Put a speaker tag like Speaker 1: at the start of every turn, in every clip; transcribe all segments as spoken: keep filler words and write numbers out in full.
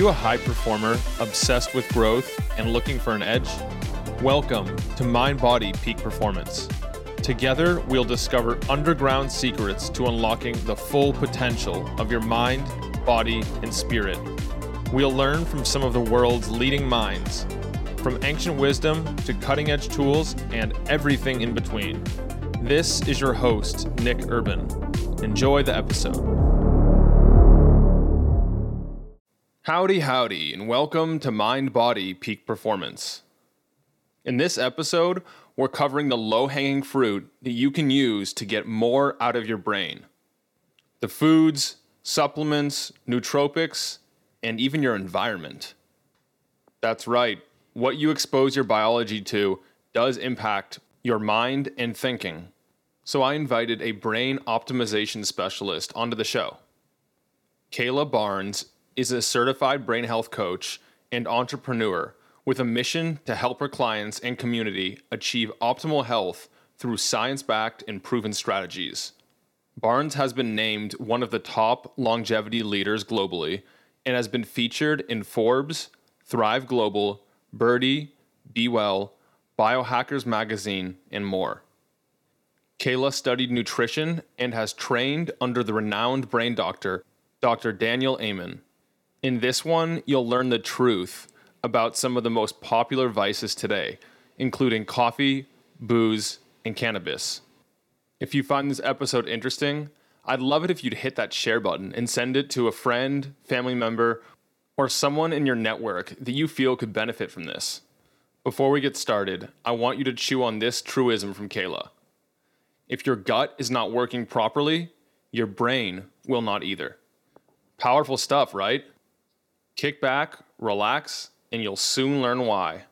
Speaker 1: you a high performer obsessed with growth and looking for an edge? Welcome to Mind Body Peak Performance. Together, we'll discover underground secrets to unlocking the full potential of your mind, body, and spirit. We'll learn from some of the world's leading minds, from ancient wisdom to cutting-edge tools and everything in between. This is your host, Nick Urban. Enjoy the episode. Howdy, howdy, and welcome to Mind Body Peak Performance. In this episode, we're covering the low-hanging fruit that you can use to get more out of your brain. The foods, supplements, nootropics, and even your environment. That's right, what you expose your biology to does impact your mind and thinking. So I invited a brain optimization specialist onto the show. Kayla Barnes is a certified brain health coach and entrepreneur with a mission to help her clients and community achieve optimal health through science-backed and proven strategies. Barnes has been named one of the top longevity leaders globally and has been featured in Forbes, Thrive Global, Birdie, Be Well, Biohackers Magazine, and more. Kayla studied nutrition and has trained under the renowned brain doctor, Doctor Daniel Amen. In this one, you'll learn the truth about some of the most popular vices today, including coffee, booze, and cannabis. If you find this episode interesting, I'd love it if you'd hit that share button and send it to a friend, family member, or someone in your network that you feel could benefit from this. Before we get started, I want you to chew on this truism from Kayla. If your gut is not working properly, your brain will not either. Powerful stuff, right? Kick back, relax, and you'll soon learn why.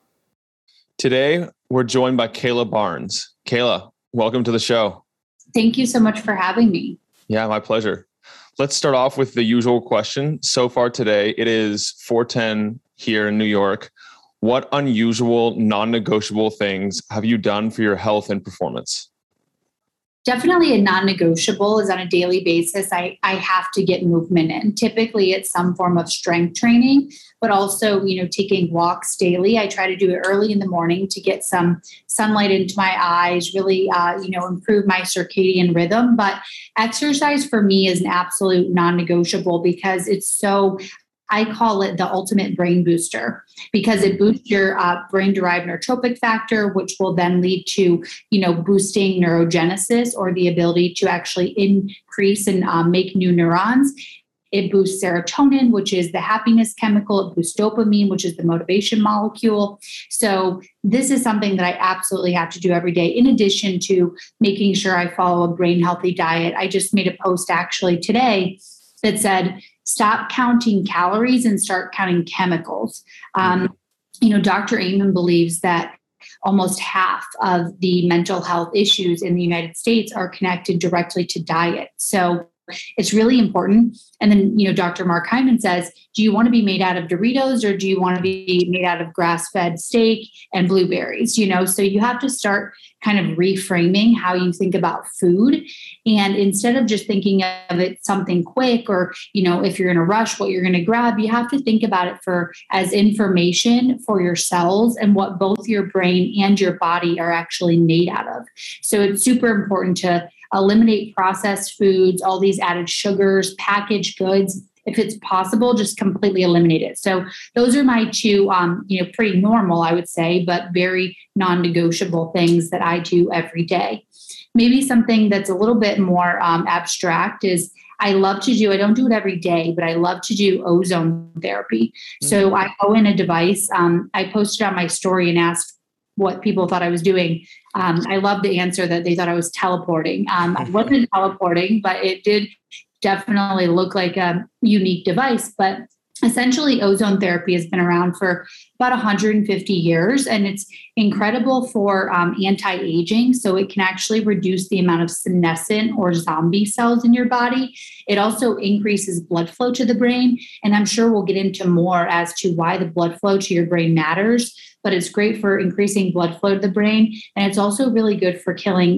Speaker 1: Today, we're joined by Kayla Barnes. Kayla, welcome to the show.
Speaker 2: Thank you so much for having me.
Speaker 1: Yeah, my pleasure. Let's start off with the usual question. So far today, it is four ten here in New York. What unusual, non-negotiable things have you done for your health and performance?
Speaker 2: Definitely a non-negotiable is on a daily basis. I, I have to get movement in. Typically it's some form of strength training, but also, you know, taking walks daily. I try to do it early in the morning to get some sunlight into my eyes, really, uh, you know, improve my circadian rhythm. But exercise for me is an absolute non-negotiable because it's so, I call it the ultimate brain booster because it boosts your uh, brain-derived neurotrophic factor, which will then lead to, you know, boosting neurogenesis or the ability to actually increase and um, make new neurons. It boosts serotonin, which is the happiness chemical. It boosts dopamine, which is the motivation molecule. So this is something that I absolutely have to do every day, in addition to making sure I follow a brain healthy diet. I just made a post actually today that said, stop counting calories and start counting chemicals. Um, you know, Doctor Amen believes that almost half of the mental health issues in the United States are connected directly to diet. So it's really important. And then, you know, Doctor Mark Hyman says, do you want to be made out of Doritos or do you want to be made out of grass-fed steak and blueberries? You know, so you have to start kind of reframing how you think about food. And instead of just thinking of it something quick or, you know, if you're in a rush, what you're going to grab, you have to think about it for as information for your cells and what both your brain and your body are actually made out of. So it's super important to eliminate processed foods, all these added sugars, packaged goods. If it's possible, just completely eliminate it. So those are my two, um, you know, pretty normal, I would say, but very non-negotiable things that I do every day. Maybe something that's a little bit more um, abstract is I love to do, I don't do it every day, but I love to do ozone therapy. Mm-hmm. So I go in a device. Um, I posted on my story and asked what people thought I was doing. Um, I love the answer that they thought I was teleporting. Um, I wasn't teleporting, but it did definitely look like a unique device. But essentially, ozone therapy has been around for about one hundred fifty years, and it's incredible for um, anti-aging. So it can actually reduce the amount of senescent or zombie cells in your body. It also increases blood flow to the brain. And I'm sure we'll get into more as to why the blood flow to your brain matters. But it's great for increasing blood flow to the brain. And it's also really good for killing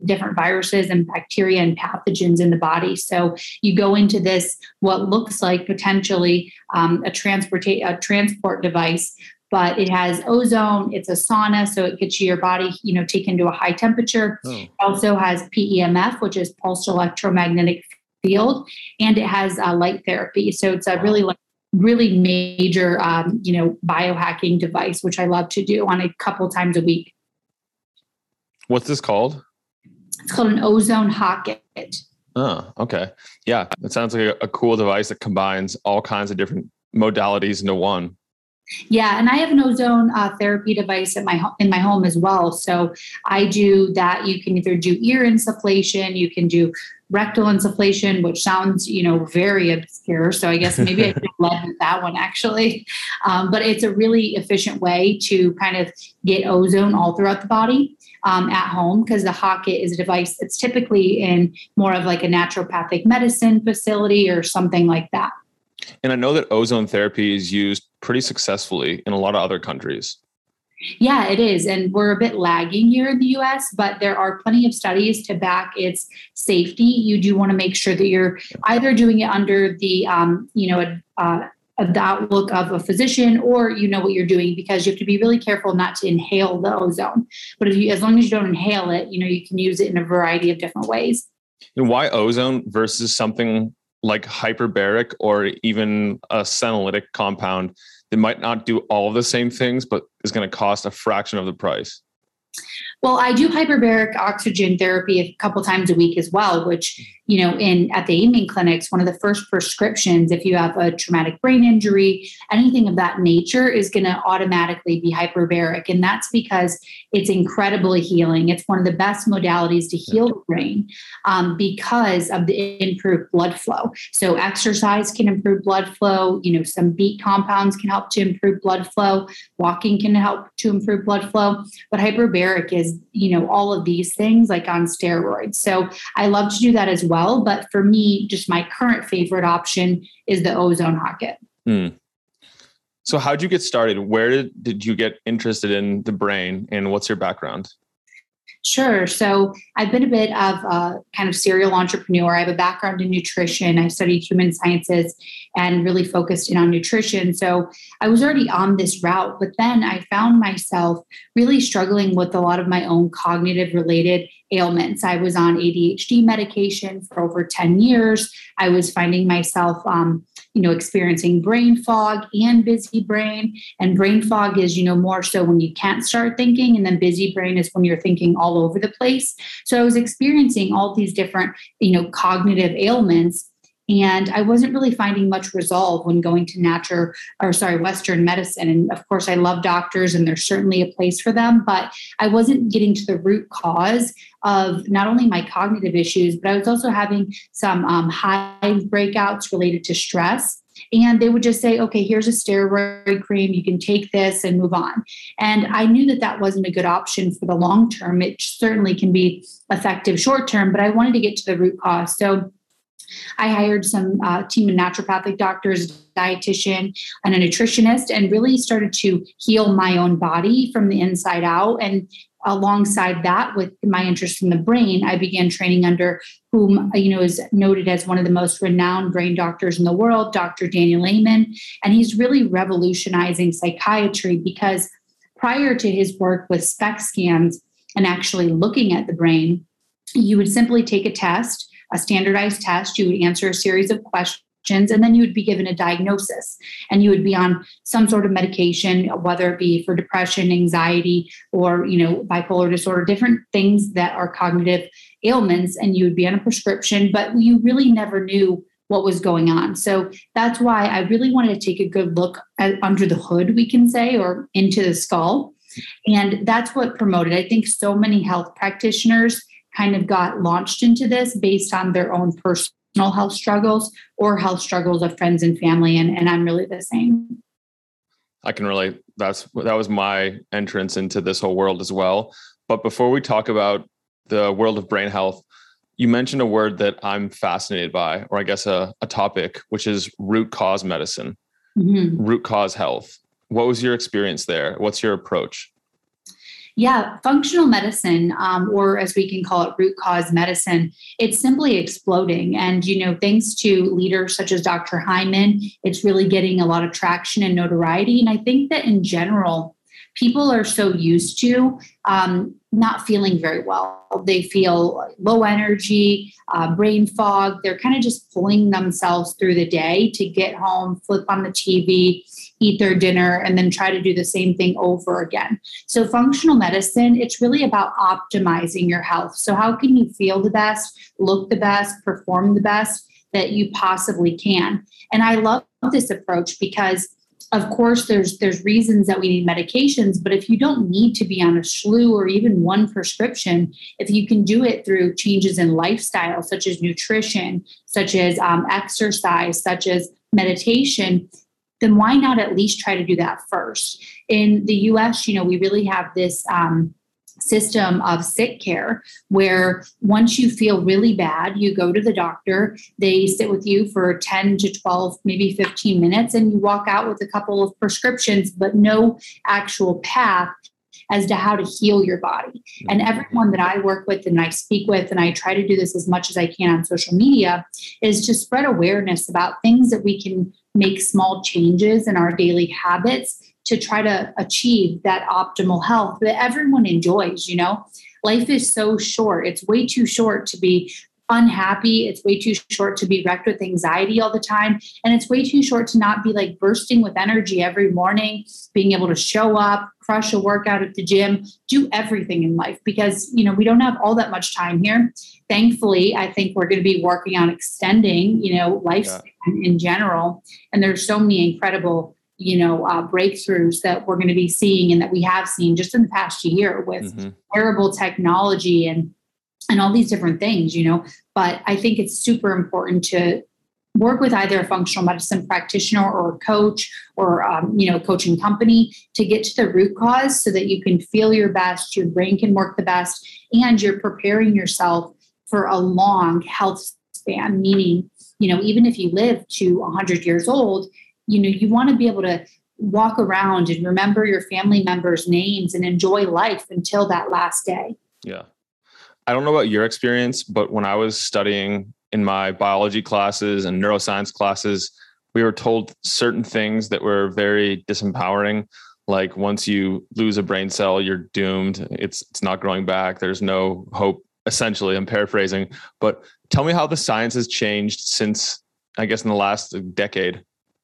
Speaker 2: different viruses and bacteria and pathogens in the body. So you go into this, what looks like potentially um, a transport a transport device, but it has ozone. It's a sauna, so it gets your body, you know, taken to a high temperature. Oh. It also has P E M F, which is pulsed electromagnetic field, and it has uh, light therapy. So it's a really like really major, um, you know, biohacking device, which I love to do on a couple times a week.
Speaker 1: What's this called?
Speaker 2: It's called an ozone Hocket.
Speaker 1: Oh, okay. Yeah, it sounds like a, a cool device that combines all kinds of different modalities into one.
Speaker 2: Yeah, and I have an ozone uh, therapy device at my ho- in my home as well. So I do that. You can either do ear insufflation, you can do rectal insufflation, which sounds, you know, very obscure. So I guess maybe I should have led with that one actually. Um, but it's a really efficient way to kind of get ozone all throughout the body um, at home, because the Hocket is a device that's typically in more of like a naturopathic medicine facility or something like that.
Speaker 1: And I know that ozone therapy is used pretty successfully in a lot of other countries.
Speaker 2: Yeah, it is. And we're a bit lagging here in the U S, but there are plenty of studies to back its safety. You do want to make sure that you're either doing it under the, um, you know, uh, the outlook of a physician, or you know what you're doing, because you have to be really careful not to inhale the ozone. But if you, as long as you don't inhale it, you know, you can use it in a variety of different ways.
Speaker 1: And why ozone versus something like hyperbaric or even a senolytic compound that might not do all of the same things, but is going to cost a fraction of the price?
Speaker 2: Well, I do hyperbaric oxygen therapy a couple times a week as well, which, you know, in at the Amen clinics, one of the first prescriptions, if you have a traumatic brain injury, anything of that nature, is going to automatically be hyperbaric. And that's because it's incredibly healing. It's one of the best modalities to heal the brain um, because of the improved blood flow. So exercise can improve blood flow. You know, some beet compounds can help to improve blood flow. Walking can help to improve blood flow. But hyperbaric is, you know, all of these things like on steroids. So I love to do that as well. But for me, just my current favorite option is the ozone Hocket.
Speaker 1: Mm. So how'd you get started? Where did, did you get interested in the brain, and what's your background?
Speaker 2: Sure. So I've been a bit of a kind of serial entrepreneur. I have a background in nutrition. I studied human sciences and really focused in on nutrition. So I was already on this route, but then I found myself really struggling with a lot of my own cognitive related ailments. I was on A D H D medication for over ten years. I was finding myself, um, you know, experiencing brain fog and busy brain. And brain fog is, you know, more so when you can't start thinking. And then busy brain is when you're thinking all over the place. So I was experiencing all these different, you know, cognitive ailments. And I wasn't really finding much resolve when going to natural, or sorry, Western medicine. And of course, I love doctors and there's certainly a place for them, but I wasn't getting to the root cause of not only my cognitive issues, but I was also having some um, hive breakouts related to stress. And they would just say, okay, here's a steroid cream. You can take this and move on. And I knew that that wasn't a good option for the long term. It certainly can be effective short term, but I wanted to get to the root cause. So I hired some uh, team of naturopathic doctors, a dietitian, and a nutritionist, and really started to heal my own body from the inside out. And alongside that, with my interest in the brain, I began training under whom, you know, is noted as one of the most renowned brain doctors in the world, Doctor Daniel Amen. And he's really revolutionizing psychiatry, because prior to his work with SPECT scans and actually looking at the brain, you would simply take a test, a standardized test. You would answer a series of questions, and then you would be given a diagnosis, and you would be on some sort of medication, whether it be for depression, anxiety, or, you know, bipolar disorder, different things that are cognitive ailments, and you would be on a prescription, but you really never knew what was going on. So that's why I really wanted to take a good look at under the hood, we can say, or into the skull. And that's what promoted. I think so many health practitioners kind of got launched into this based on their own personal health struggles or health struggles of friends and family. And, and I'm really the same.
Speaker 1: I can relate. That's, that was my entrance into this whole world as well. But before we talk about the world of brain health, you mentioned a word that I'm fascinated by, or I guess a, a topic, which is root cause medicine, mm-hmm. root cause health. What was your experience there? What's your approach?
Speaker 2: Yeah, functional medicine, um, or as we can call it, root cause medicine, it's simply exploding. And, you know, thanks to leaders such as Doctor Hyman, it's really getting a lot of traction and notoriety. And I think that in general, people are so used to um, not feeling very well. They feel low energy, uh, brain fog. They're kind of just pulling themselves through the day to get home, flip on the T V, eat their dinner, and then try to do the same thing over again. So functional medicine, it's really about optimizing your health. So how can you feel the best, look the best, perform the best that you possibly can? And I love this approach because of course, there's there's reasons that we need medications, but if you don't need to be on a slew or even one prescription, if you can do it through changes in lifestyle, such as nutrition, such as um, exercise, such as meditation, then why not at least try to do that first? In the U S, you know, we really have this um, system of sick care where once you feel really bad, you go to the doctor, they sit with you for ten to twelve, maybe fifteen minutes, and you walk out with a couple of prescriptions, but no actual path as to how to heal your body. And everyone that I work with and I speak with, and I try to do this as much as I can on social media, is to spread awareness about things that we can make small changes in our daily habits to try to achieve that optimal health that everyone enjoys. You know, life is so short. It's way too short to be unhappy. It's way too short to be wrecked with anxiety all the time. And it's way too short to not be like bursting with energy every morning, being able to show up, crush a workout at the gym, do everything in life because, you know, we don't have all that much time here. Thankfully, I think we're going to be working on extending, you know, lifespan yeah. in general. And there's so many incredible you know, uh, breakthroughs that we're going to be seeing and that we have seen just in the past year with mm-hmm. wearable technology and, and all these different things, you know, but I think it's super important to work with either a functional medicine practitioner or a coach or, um, you know, a coaching company to get to the root cause so that you can feel your best, your brain can work the best, and you're preparing yourself for a long health span, meaning, you know, even if you live to one hundred years old, you know, you want to be able to walk around and remember your family members' names and enjoy life until that last day.
Speaker 1: Yeah. I don't know about your experience, but when I was studying in my biology classes and neuroscience classes, we were told certain things that were very disempowering. Like once you lose a brain cell, you're doomed. It's it's not growing back. There's no hope. Essentially, I'm paraphrasing, but tell me how the science has changed since, I guess, in the last decade.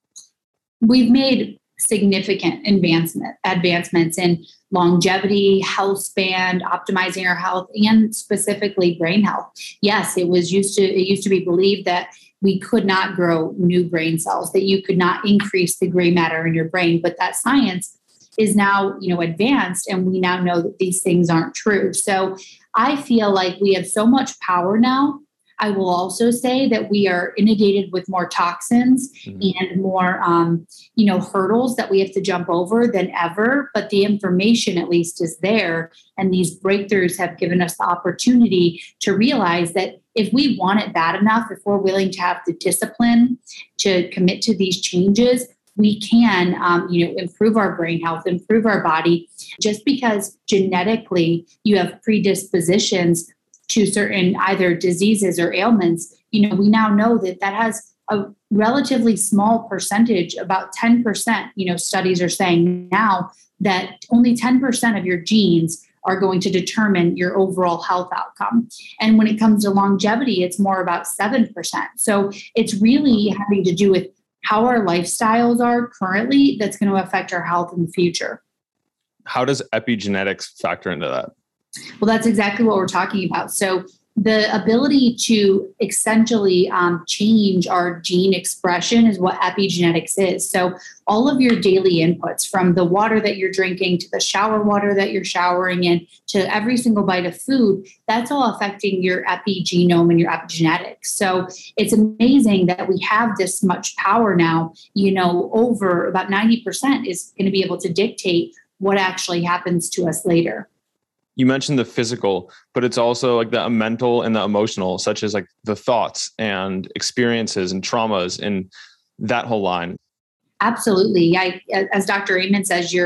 Speaker 2: We've made significant advancement advancements in longevity, health span, optimizing our health, and specifically brain health. Yes, it was used to it used to be believed that we could not grow new brain cells, that you could not increase the gray matter in your brain, but that science is now, you know, advanced, and we now know that these things aren't true. So I feel like we have so much power now. I will also say that we are inundated with more toxins mm-hmm. and more, um, you know, hurdles that we have to jump over than ever. But the information, at least, is there. And these breakthroughs have given us the opportunity to realize that if we want it bad enough, if we're willing to have the discipline to commit to these changes, we can, um, you know, improve our brain health, improve our body. Just because genetically you have predispositions to certain either diseases or ailments, you know, we now know that that has a relatively small percentage, about ten percent, you know, studies are saying now that only ten percent of your genes are going to determine your overall health outcome. And when it comes to longevity, it's more about seven percent. So it's really having to do with how our lifestyles are currently that's going to affect our health in the future.
Speaker 1: How does epigenetics factor into that?
Speaker 2: Well, that's exactly what we're talking about. So the ability to essentially um, change our gene expression is what epigenetics is. So all of your daily inputs, from the water that you're drinking to the shower water that you're showering in to every single bite of food, that's all affecting your epigenome and your epigenetics. So it's amazing that we have this much power now. You know, over about ninety percent is going to be able to dictate what actually happens to us later.
Speaker 1: You mentioned the physical, but it's also like the mental and the emotional, such as like the thoughts and experiences and traumas and that whole line.
Speaker 2: Absolutely. I, as Doctor Amen says, your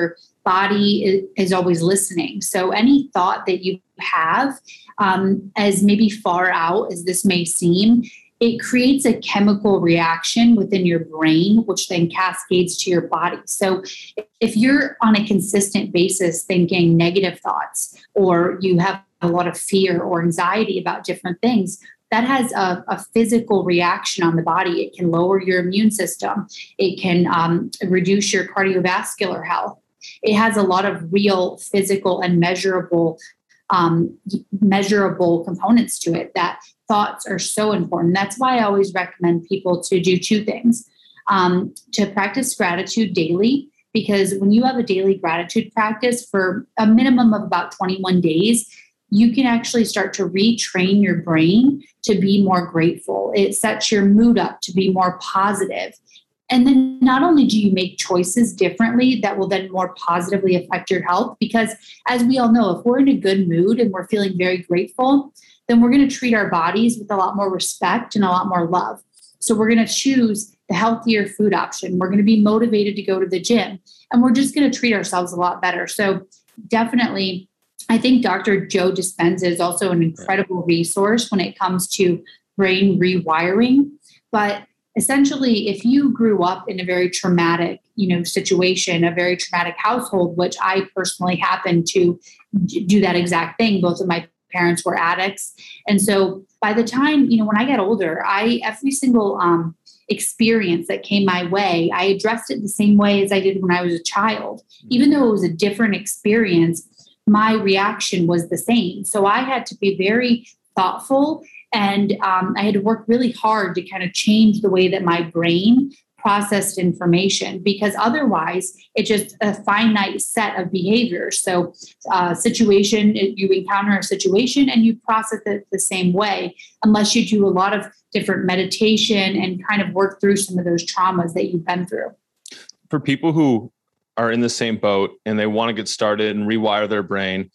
Speaker 2: body is, is always listening. So any thought that you have, um, as maybe far out as this may seem, it creates a chemical reaction within your brain, which then cascades to your body. So if you're on a consistent basis thinking negative thoughts, or you have a lot of fear or anxiety about different things, that has a, a physical reaction on the body. It can lower your immune system. It can um, reduce your cardiovascular health. It has a lot of real physical and measurable um, measurable components to it. That thoughts are so important. That's why I always recommend people to do two things. Um, to practice gratitude daily, because when you have a daily gratitude practice for a minimum of about twenty-one days, you can actually start to retrain your brain to be more grateful. It sets your mood up to be more positive. And then not only do you make choices differently that will then more positively affect your health, because as we all know, if we're in a good mood and we're feeling very grateful, then we're going to treat our bodies with a lot more respect and a lot more love. So we're going to choose the healthier food option. We're going to be motivated to go to the gym, and we're just going to treat ourselves a lot better. So definitely, I think Doctor Joe Dispenza is also an incredible resource when it comes to brain rewiring. But essentially, if you grew up in a very traumatic, you know, situation, a very traumatic household, which I personally happen to do that exact thing. Both of my parents were addicts. And so by the time, you know, when I got older, I, every single um, experience that came my way, I addressed it the same way as I did when I was a child. Even though it was a different experience, my reaction was the same. So I had to be very thoughtful, and um, I had to work really hard to kind of change the way that my brain processed information, because otherwise it's just a finite set of behaviors. So uh, situation, you encounter a situation and you process it the same way, unless you do a lot of different meditation and kind of work through some of those traumas that you've been through.
Speaker 1: For people who are in the same boat and they want to get started and rewire their brain,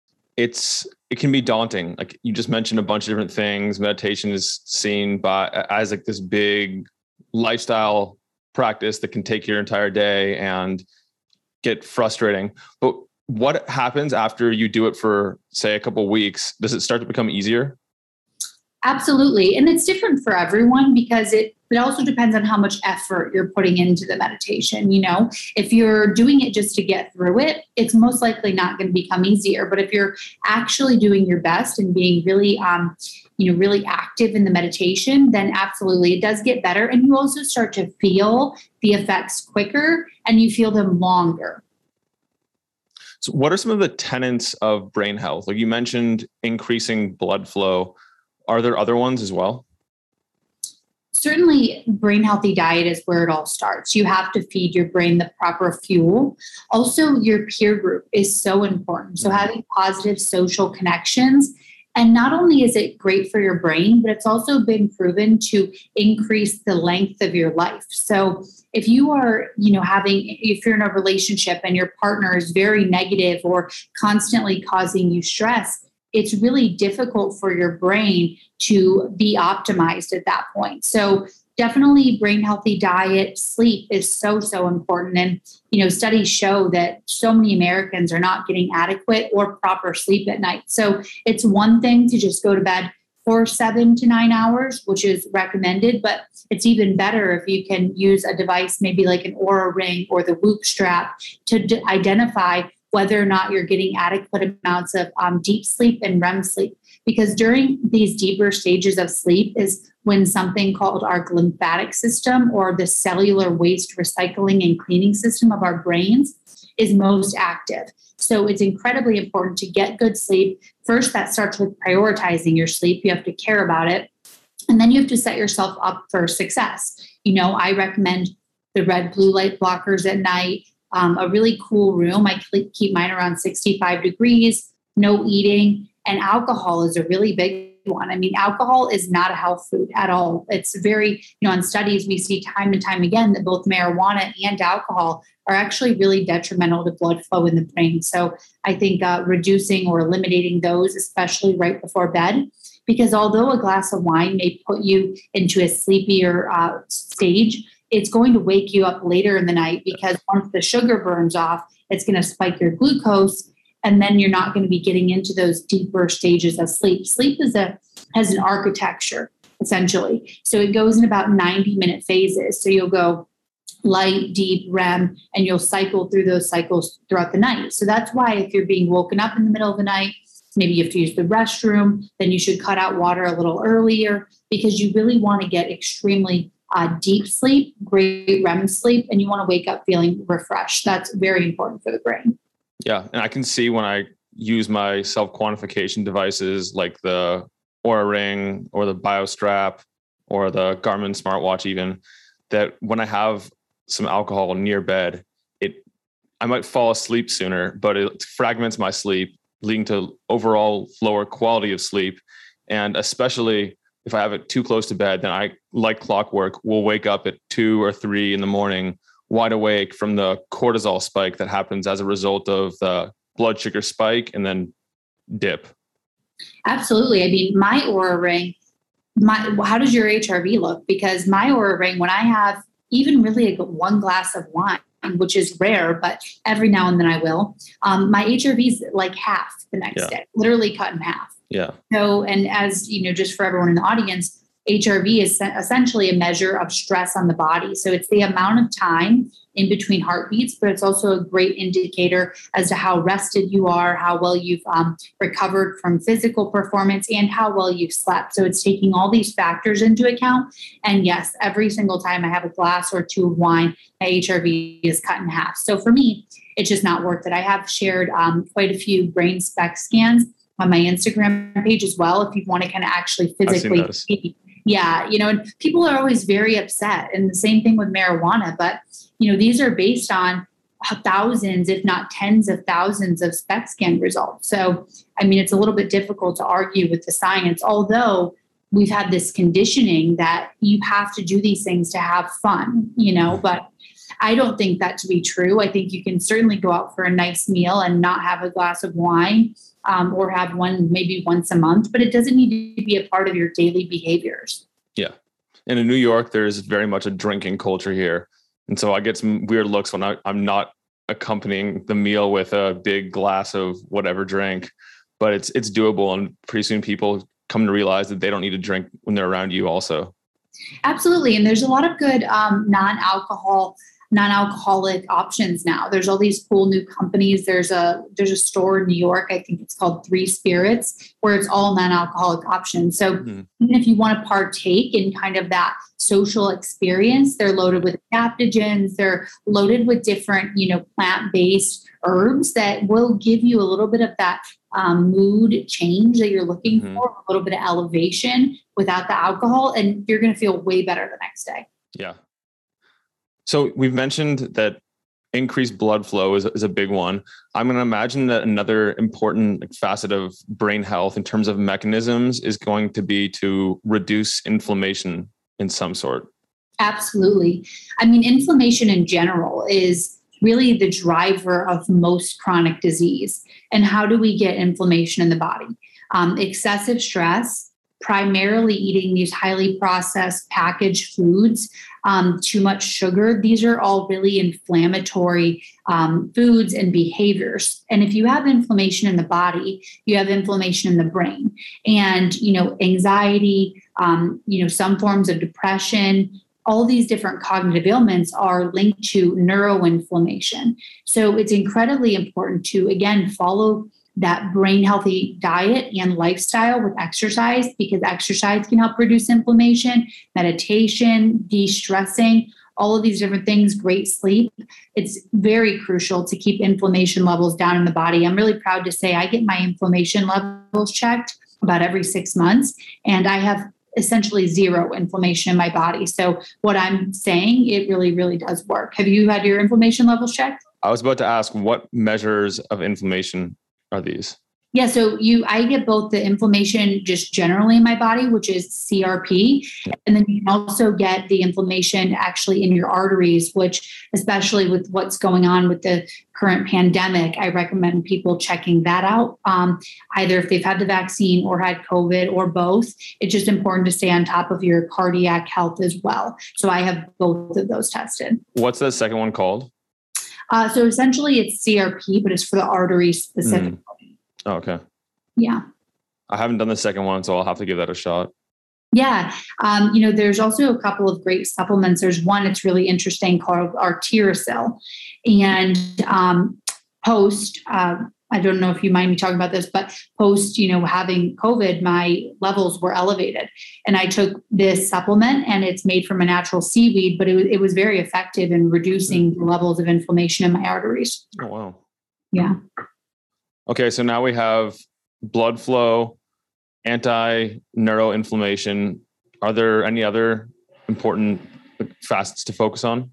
Speaker 1: it's it can be daunting. Like you just mentioned a bunch of different things. Meditation is seen by as like this big lifestyle practice that can take your entire day and get frustrating. But what happens after you do it for, say, a couple of weeks? Does it start to become easier?
Speaker 2: Absolutely. And it's different for everyone, because it, it also depends on how much effort you're putting into the meditation. You know, if you're doing it just to get through it, it's most likely not going to become easier. But if you're actually doing your best and being really, um, you know, really active in the meditation, then absolutely it does get better. And you also start to feel the effects quicker and you feel them longer.
Speaker 1: So what are some of the tenets of brain health? Like you mentioned increasing blood flow. Are there other ones as well?
Speaker 2: Certainly, brain healthy diet is where it all starts. You have to feed your brain the proper fuel. Also, your peer group is so important. So having positive social connections. And not only is it great for your brain, but it's also been proven to increase the length of your life. So if you are, you know, having, if you're in a relationship and your partner is very negative or constantly causing you stress, it's really difficult for your brain to be optimized at that point. So definitely brain healthy diet, sleep is so, so important. And, you know, studies show that so many Americans are not getting adequate or proper sleep at night. So it's one thing to just go to bed for seven to nine hours, which is recommended, but it's even better if you can use a device, maybe like an Oura Ring or the Whoop strap, to d- identify whether or not you're getting adequate amounts of um, deep sleep and R E M sleep. Because during these deeper stages of sleep is when something called our glymphatic system, or the cellular waste recycling and cleaning system of our brains, is most active. So it's incredibly important to get good sleep. First, that starts with prioritizing your sleep. You have to care about it. And then you have to set yourself up for success. You know, I recommend the red blue light blockers at night. Um, a really cool room. I keep mine around sixty-five degrees, no eating, and alcohol is a really big one. I mean, alcohol is not a health food at all. It's very, you know, in studies, we see time and time again that both marijuana and alcohol are actually really detrimental to blood flow in the brain. So I think uh, reducing or eliminating those, especially right before bed, because although a glass of wine may put you into a sleepier uh, stage, it's going to wake you up later in the night because once the sugar burns off, it's going to spike your glucose. And then you're not going to be getting into those deeper stages of sleep. Sleep is a has an architecture, essentially. So it goes in about ninety minute phases. So you'll go light, deep, R E M, and you'll cycle through those cycles throughout the night. So that's why if you're being woken up in the middle of the night, maybe you have to use the restroom, then you should cut out water a little earlier because you really want to get extremely uh, deep sleep, great R E M sleep, and you want to wake up feeling refreshed. That's very important for the brain.
Speaker 1: Yeah. And I can see when I use my self-quantification devices like the Oura Ring or the BioStrap or the Garmin smartwatch even, that when I have some alcohol near bed, it I might fall asleep sooner, but it fragments my sleep, leading to overall lower quality of sleep. And especially if I have it too close to bed, then I, like clockwork, will wake up at two or three in the morning wide awake from the cortisol spike that happens as a result of the blood sugar spike and then dip.
Speaker 2: Absolutely. I mean, my Oura Ring, my how does your H R V look? Because my Oura Ring, when I have even really like one glass of wine, which is rare, but every now and then I will, um, my H R V is like half the next
Speaker 1: yeah.
Speaker 2: day, literally cut in half.
Speaker 1: Yeah.
Speaker 2: So, and as you know, just for everyone in the audience, H R V is essentially a measure of stress on the body. So it's the amount of time in between heartbeats, but it's also a great indicator as to how rested you are, how well you've um, recovered from physical performance, and how well you've slept. So it's taking all these factors into account. And yes, every single time I have a glass or two of wine, my H R V is cut in half. So for me, it's just not worth it. I have shared um, quite a few brain spec scans on my Instagram page as well, if you want to kind of actually physically see. Yeah, you know, and people are always very upset. And the same thing with marijuana. But, you know, these are based on thousands, if not tens of thousands of SPECT scan results. So, I mean, it's a little bit difficult to argue with the science, although we've had this conditioning that you have to do these things to have fun, you know, but I don't think that to be true. I think you can certainly go out for a nice meal and not have a glass of wine. Um, or have one maybe once a month, but it doesn't need to be a part of your daily behaviors.
Speaker 1: Yeah. And in New York, there's very much a drinking culture here. And so I get some weird looks when I, I'm not accompanying the meal with a big glass of whatever drink, but it's it's doable. And pretty soon people come to realize that they don't need to drink when they're around you also.
Speaker 2: Absolutely. And there's a lot of good um, non-alcohol non-alcoholic options now. There's all these cool new companies. There's a there's a store in New York, I think it's called Three Spirits, where it's all non-alcoholic options. So mm-hmm. even if you want to partake in kind of that social experience, they're loaded with adaptogens, they're loaded with different, you know, plant-based herbs that will give you a little bit of that um, mood change that you're looking mm-hmm. for, a little bit of elevation without the alcohol, and you're going to feel way better the next day.
Speaker 1: Yeah. So we've mentioned that increased blood flow is, is a big one. I'm going to imagine that another important facet of brain health in terms of mechanisms is going to be to reduce inflammation in some sort.
Speaker 2: Absolutely. I mean, inflammation in general is really the driver of most chronic disease. And how do we get inflammation in the body? Um, excessive stress, primarily eating these highly processed packaged foods, um, too much sugar. These are all really inflammatory um, foods and behaviors. And if you have inflammation in the body, you have inflammation in the brain. And, you know, anxiety, um, you know, some forms of depression, all these different cognitive ailments are linked to neuroinflammation. So it's incredibly important to, again, follow that brain healthy diet and lifestyle with exercise, because exercise can help reduce inflammation, meditation, de-stressing, all of these different things, great sleep. It's very crucial to keep inflammation levels down in the body. I'm really proud to say I get my inflammation levels checked about every six months, and I have essentially zero inflammation in my body. So what I'm saying, it really, really does work. Have you had your inflammation levels checked?
Speaker 1: I was about to ask, what measures of inflammation are these?
Speaker 2: Yeah, so you, I get both the inflammation just generally in my body, which is C R P, and then you can also get the inflammation actually in your arteries, which, especially with what's going on with the current pandemic, I recommend people checking that out. Um, either if they've had the vaccine or had COVID or both, it's just important to stay on top of your cardiac health as well. So I have both of those tested.
Speaker 1: What's that second one called?
Speaker 2: Uh, so essentially, it's C R P, but it's for the arteries specifically. Mm.
Speaker 1: Oh, okay.
Speaker 2: Yeah.
Speaker 1: I haven't done the second one, so I'll have to give that a shot.
Speaker 2: Yeah. Um, you know, there's also a couple of great supplements. There's one that's really interesting called Arterisol. And um, post, uh, I don't know if you mind me talking about this, but post, you know, having COVID, my levels were elevated. And I took this supplement, and it's made from a natural seaweed, but it was, it was very effective in reducing the levels of inflammation in my arteries.
Speaker 1: Oh, wow.
Speaker 2: Yeah.
Speaker 1: Okay, so now we have blood flow, anti-neuroinflammation. Are there any other important facets to focus on?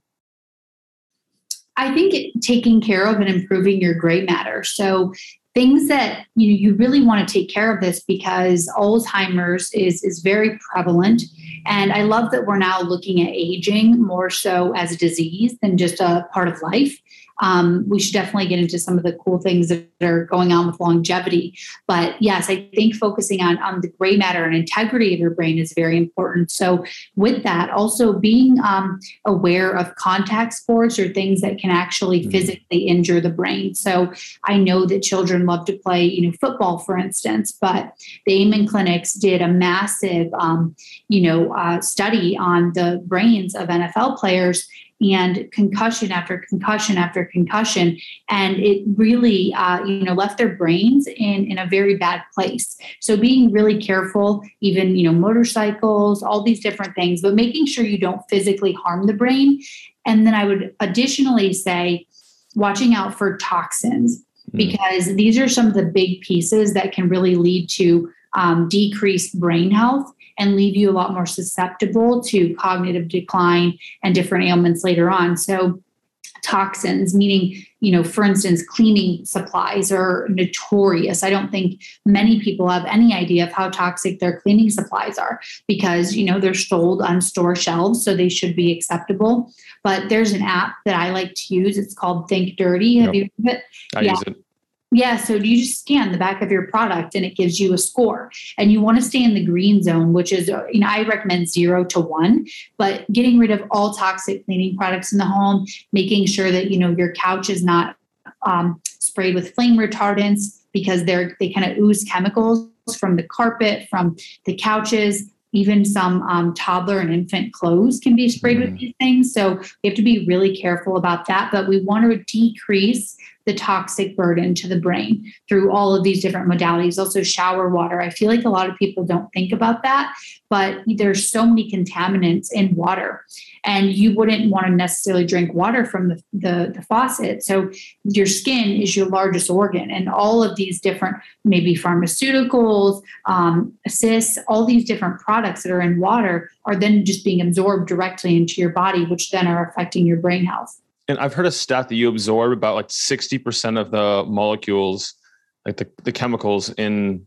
Speaker 2: I think taking care of and improving your gray matter. So things that you know you really want to take care of this, because Alzheimer's is is very prevalent. And I love that we're now looking at aging more so as a disease than just a part of life. Um, we should definitely get into some of the cool things that are going on with longevity. But yes, I think focusing on, on the gray matter and integrity of your brain is very important. So with that, also being um, aware of contact sports or things that can actually mm-hmm. physically injure the brain. So I know that children love to play, you know, football, for instance, but the Amen Clinics did a massive, um, you know, uh, study on the brains of N F L players, and concussion after concussion after concussion. And it really, uh, you know, left their brains in, in a very bad place. So being really careful, even, you know, motorcycles, all these different things, but making sure you don't physically harm the brain. And then I would additionally say, watching out for toxins, mm. because these are some of the big pieces that can really lead to um, decreased brain health and leave you a lot more susceptible to cognitive decline and different ailments later on. So toxins, meaning, you know, for instance, cleaning supplies are notorious. I don't think many people have any idea of how toxic their cleaning supplies are, because, you know, they're sold on store shelves, so they should be acceptable. But there's an app that I like to use. It's called Think Dirty. Have yep. you heard of it?
Speaker 1: I yeah. use it.
Speaker 2: Yeah, so you just scan the back of your product and it gives you a score. And you want to stay in the green zone, which is, you know, I recommend zero to one, but getting rid of all toxic cleaning products in the home, making sure that, you know, your couch is not um, sprayed with flame retardants, because they're, they kind of ooze chemicals from the carpet, from the couches. Even some um, toddler and infant clothes can be sprayed mm-hmm. with these things. So we have to be really careful about that. But we want to decrease the toxic burden to the brain through all of these different modalities. Also shower water. I feel like a lot of people don't think about that, but there's so many contaminants in water, and you wouldn't want to necessarily drink water from the, the, the faucet. So your skin is your largest organ, and all of these different, maybe pharmaceuticals, um, cysts, all these different products that are in water are then just being absorbed directly into your body, which then are affecting your brain health.
Speaker 1: And I've heard a stat that you absorb about like sixty percent of the molecules, like the, the chemicals in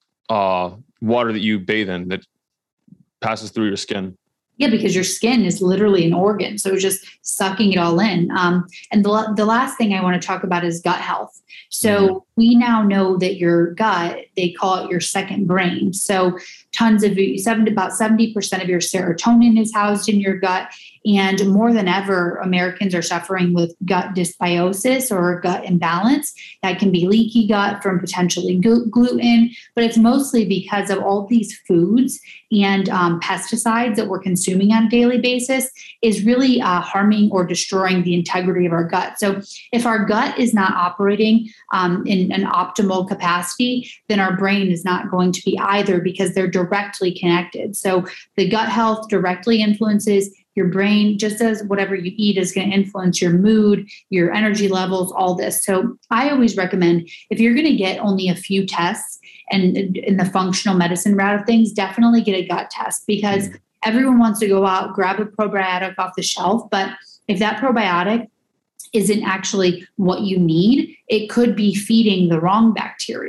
Speaker 1: uh, water that you bathe in, that passes through your skin.
Speaker 2: Yeah, because your skin is literally an organ. So it's just sucking it all in. Um, and the, the last thing I want to talk about is gut health. So mm-hmm. we now know that your gut, they call it your second brain. So tons of, seven, about seventy percent of your serotonin is housed in your gut. And more than ever, Americans are suffering with gut dysbiosis or gut imbalance. That can be leaky gut from potentially gluten, but it's mostly because of all these foods and um, pesticides that we're consuming on a daily basis is really uh, harming or destroying the integrity of our gut. So if our gut is not operating um, in an optimal capacity, then our brain is not going to be either, because they're directly connected. So the gut health directly influences your brain, just as whatever you eat is going to influence your mood, your energy levels, all this. So I always recommend, if you're going to get only a few tests and in the functional medicine route of things, definitely get a gut test, because everyone wants to go out, grab a probiotic off the shelf. But if that probiotic isn't actually what you need, it could be feeding the wrong bacteria.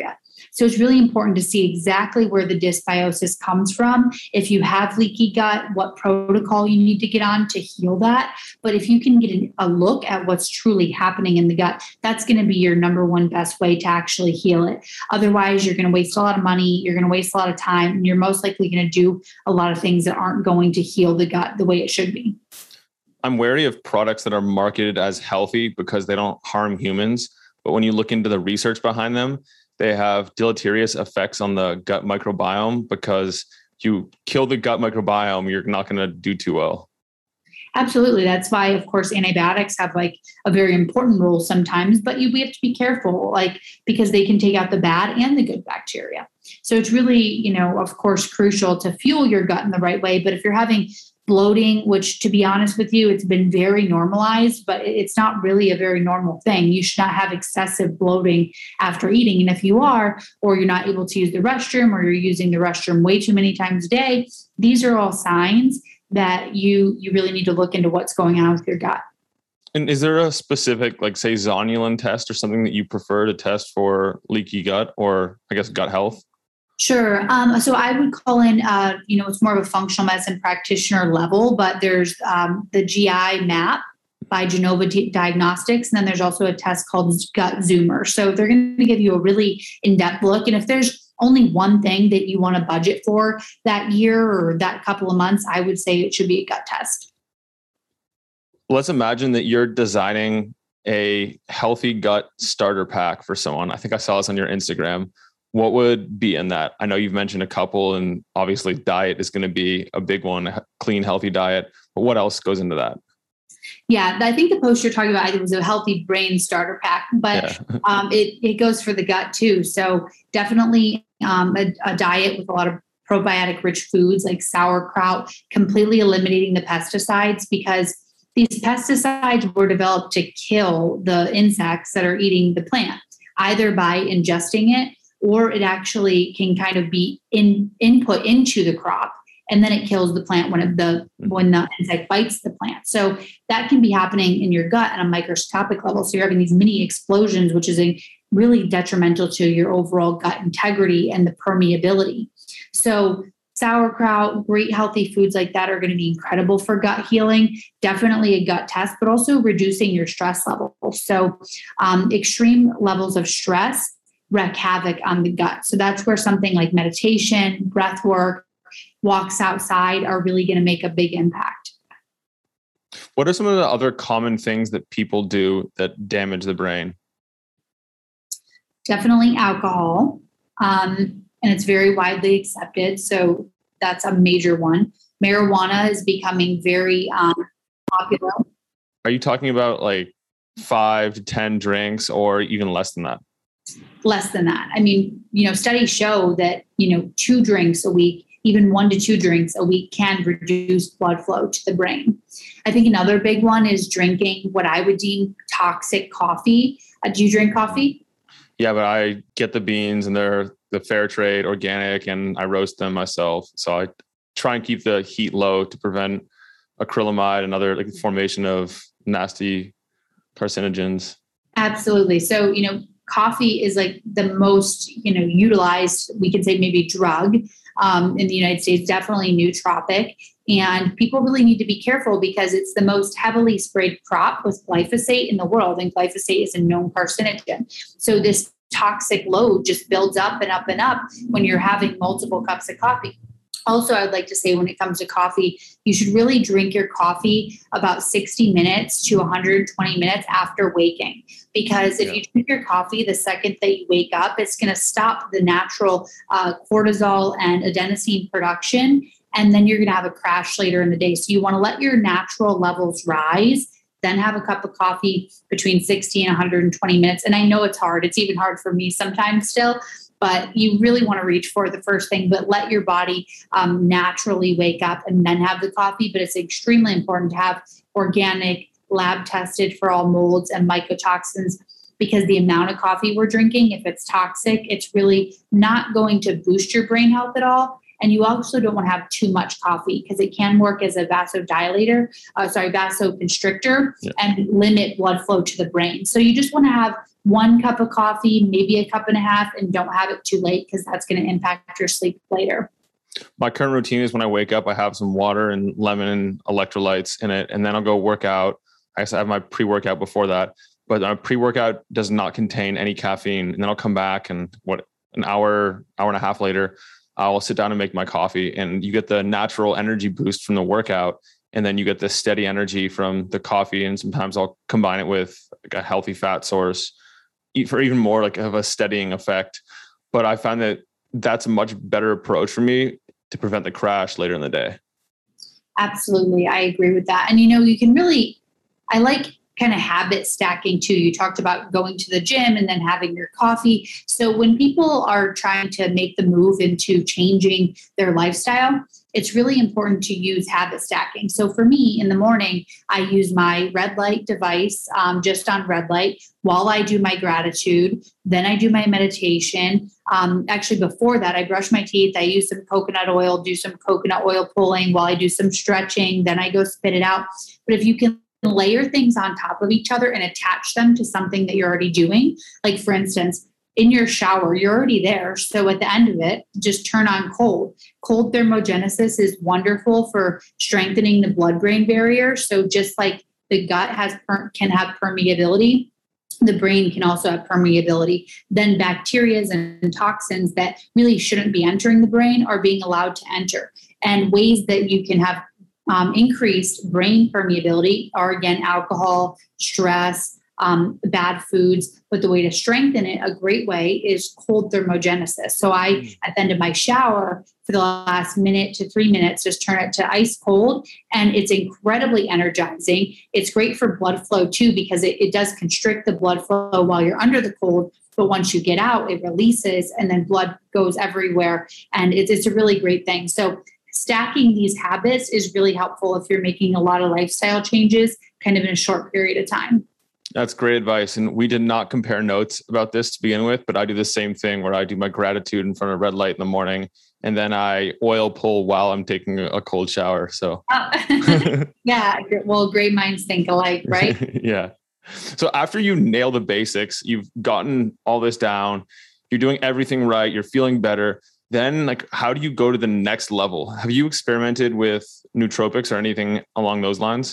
Speaker 2: So it's really important to see exactly where the dysbiosis comes from. If you have leaky gut, what protocol you need to get on to heal that. But if you can get a look at what's truly happening in the gut, that's going to be your number one best way to actually heal it. Otherwise, you're going to waste a lot of money, you're going to waste a lot of time, and you're most likely going to do a lot of things that aren't going to heal the gut the way it should be.
Speaker 1: I'm wary of products that are marketed as healthy because they don't harm humans. But when you look into the research behind them, they have deleterious effects on the gut microbiome because you kill the gut microbiome, you're not going to do too well.
Speaker 2: Absolutely. That's why, of course, antibiotics have like a very important role sometimes, but you, we have to be careful, like, because they can take out the bad and the good bacteria. So it's really, you know, of course, crucial to fuel your gut in the right way. But if you're having bloating, which, to be honest with you, it's been very normalized, but it's not really a very normal thing. You should not have excessive bloating after eating. And if you are, or you're not able to use the restroom, or you're using the restroom way too many times a day, these are all signs that you you really need to look into what's going on with your gut.
Speaker 1: And is there a specific, like, say, zonulin test or something that you prefer to test for leaky gut, or I guess gut health?
Speaker 2: Sure. Um, so I would call in, uh, you know, it's more of a functional medicine practitioner level, but there's um, the G I map by Genova T- Diagnostics. And then there's also a test called Gut Zoomer. So they're going to give you a really in-depth look. And if there's only one thing that you want to budget for that year or that couple of months, I would say it should be a gut test.
Speaker 1: Let's imagine that you're designing a healthy gut starter pack for someone. I think I saw this on your Instagram. What would be in that? I know you've mentioned a couple, and obviously diet is going to be a big one, a clean, healthy diet. But what else goes into that?
Speaker 2: Yeah, I think the post you're talking about, I think, was a healthy brain starter pack, but yeah. um, it, it goes for the gut too. So definitely um, a, a diet with a lot of probiotic rich foods like sauerkraut, completely eliminating the pesticides, because these pesticides were developed to kill the insects that are eating the plant, either by ingesting it, or it actually can kind of be in input into the crop, and then it kills the plant when it, the when the insect bites the plant. So that can be happening in your gut at a microscopic level. So you're having these mini explosions, which is a, really detrimental to your overall gut integrity and the permeability. So sauerkraut, great healthy foods like that are going to be incredible for gut healing. Definitely a gut test, but also reducing your stress levels. So um, extreme levels of stress wreak havoc on the gut. So that's where something like meditation, breath work, walks outside are really going to make a big impact.
Speaker 1: What are some of the other common things that people do that damage the brain?
Speaker 2: Definitely alcohol. Um, and it's very widely accepted. So that's a major one. Marijuana is becoming very um, popular.
Speaker 1: Are you talking about like five to ten drinks or even less than that?
Speaker 2: Less than that. I mean, you know, studies show that, you know, two drinks a week, even one to two drinks a week can reduce blood flow to the brain. I think another big one is drinking what I would deem toxic coffee. Uh, do you drink coffee?
Speaker 1: Yeah, but I get the beans and they're the fair trade organic and I roast them myself. So I try and keep the heat low to prevent acrylamide and other like formation of nasty carcinogens.
Speaker 2: Absolutely. So, you know, coffee is like the most, you know, utilized, we can say maybe drug um, in the United States, definitely nootropic. And people really need to be careful because it's the most heavily sprayed crop with glyphosate in the world. And glyphosate is a known carcinogen. So this toxic load just builds up and up and up when you're having multiple cups of coffee. Also, I'd like to say when it comes to coffee, you should really drink your coffee about sixty minutes to one hundred twenty minutes after waking. Because if yeah. you drink your coffee the second that you wake up, it's going to stop the natural uh, cortisol and adenosine production. And then you're going to have a crash later in the day. So you want to let your natural levels rise, then have a cup of coffee between sixty and one hundred twenty minutes. And I know it's hard. It's even hard for me sometimes still. But you really want to reach for the first thing, but let your body um, naturally wake up and then have the coffee. But it's extremely important to have organic, lab tested for all molds and mycotoxins, because the amount of coffee we're drinking, if it's toxic, it's really not going to boost your brain health at all. And you also don't want to have too much coffee because it can work as a vasodilator, uh, sorry, vasoconstrictor yeah. and limit blood flow to the brain. So you just want to have one cup of coffee, maybe a cup and a half, and don't have it too late because that's going to impact your sleep later.
Speaker 1: My current routine is when I wake up, I have some water and lemon and electrolytes in it, and then I'll go work out. I have my pre-workout before that, but my pre-workout does not contain any caffeine. And then I'll come back and what an hour, hour and a half later, I'll sit down and make my coffee, and you get the natural energy boost from the workout. And then you get the steady energy from the coffee. And sometimes I'll combine it with like a healthy fat source for even more like of a steadying effect. But I find that that's a much better approach for me to prevent the crash later in the day.
Speaker 2: Absolutely. I agree with that. And, you know, you can really, I like kind of habit stacking too. You talked about going to the gym and then having your coffee. So when people are trying to make the move into changing their lifestyle, it's really important to use habit stacking. So for me in the morning, I use my red light device um, just on red light while I do my gratitude. Then I do my meditation. Um, actually, before that, I brush my teeth. I use some coconut oil, do some coconut oil pulling while I do some stretching. Then I go spit it out. But if you can layer things on top of each other and attach them to something that you're already doing, like for instance, in your shower, you're already there. So at the end of it, just turn on cold. Cold thermogenesis is wonderful for strengthening the blood-brain barrier. So just like the gut has can have permeability, the brain can also have permeability. Then bacteria and toxins that really shouldn't be entering the brain are being allowed to enter. And ways that you can have um, increased brain permeability are, again, alcohol, stress, Um, bad foods, but the way to strengthen it, a great way, is cold thermogenesis. So I, at the end of my shower, for the last minute to three minutes, just turn it to ice cold, and it's incredibly energizing. It's great for blood flow too, because it, it does constrict the blood flow while you're under the cold, but once you get out, it releases, and then blood goes everywhere, and it's, it's a really great thing. So stacking these habits is really helpful if you're making a lot of lifestyle changes kind of in a short period of time.
Speaker 1: That's great advice. And we did not compare notes about this to begin with, but I do the same thing where I do my gratitude in front of red light in the morning, and then I oil pull while I'm taking a cold shower. So,
Speaker 2: oh. yeah. Well, great minds think alike, right?
Speaker 1: yeah. So after you nail the basics, you've gotten all this down, you're doing everything right, you're feeling better. Then like, how do you go to the next level? Have you experimented with nootropics or anything along those lines?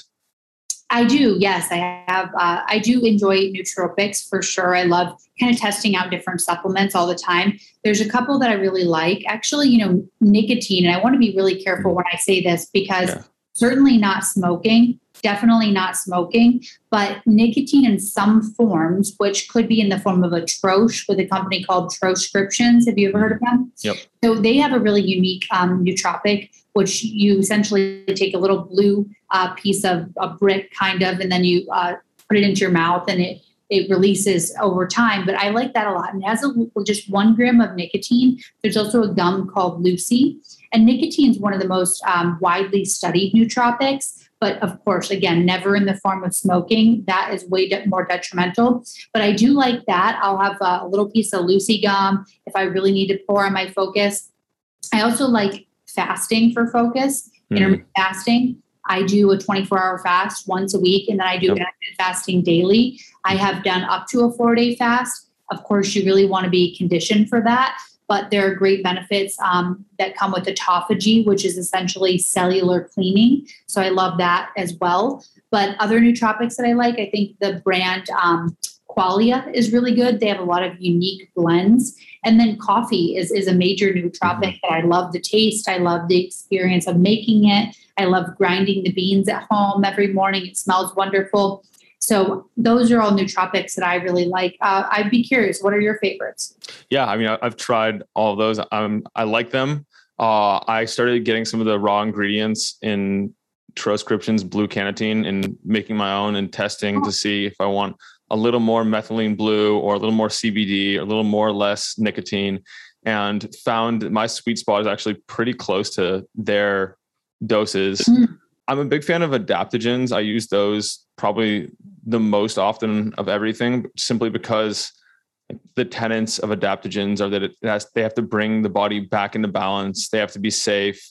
Speaker 2: I do. Yes, I have. Uh, I do enjoy nootropics for sure. I love kind of testing out different supplements all the time. There's a couple that I really like. Actually, you know, nicotine, and I want to be really careful when I say this because yeah. certainly not smoking, definitely not smoking, but nicotine in some forms, which could be in the form of a Troche with a company called Troscriptions. Have you ever heard of them?
Speaker 1: Yep.
Speaker 2: So they have a really unique um, nootropic, which you essentially take a little blue uh, piece of a brick kind of, and then you uh, put it into your mouth and it it releases over time. But I like that a lot. And it has a, just one gram of nicotine. There's also a gum called Lucy. And nicotine is one of the most um, widely studied nootropics. But of course, again, never in the form of smoking. That is way de- more detrimental. But I do like that. I'll have a, a little piece of Lucy gum if I really need to pour on my focus. I also like fasting for focus, mm. intermittent fasting. I do a twenty-four hour fast once a week, and then I do yep. intermittent fasting daily. I have done up to a four day fast. Of course, you really want to be conditioned for that, but there are great benefits um, that come with autophagy, which is essentially cellular cleaning. So I love that as well. But other nootropics that I like, I think the brand um, Qualia is really good. They have a lot of unique blends. And then coffee is, is a major nootropic mm-hmm. that I love the taste. I love the experience of making it. I love grinding the beans at home every morning. It smells wonderful. So those are all nootropics that I really like. Uh, I'd be curious, what are your favorites?
Speaker 1: Yeah, I mean, I've tried all of those. Um, I like them. Uh, I started getting some of the raw ingredients in Troscriptions Blue Cannatine and making my own and testing oh. to see if I want a little more methylene blue or a little more C B D or a little more or less nicotine, and found my sweet spot is actually pretty close to their doses. Mm. I'm a big fan of adaptogens. I use those probably the most often of everything, simply because the tenets of adaptogens are that it has, they have to bring the body back into balance. They have to be safe.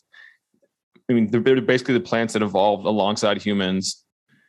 Speaker 1: I mean, they're basically the plants that evolved alongside humans.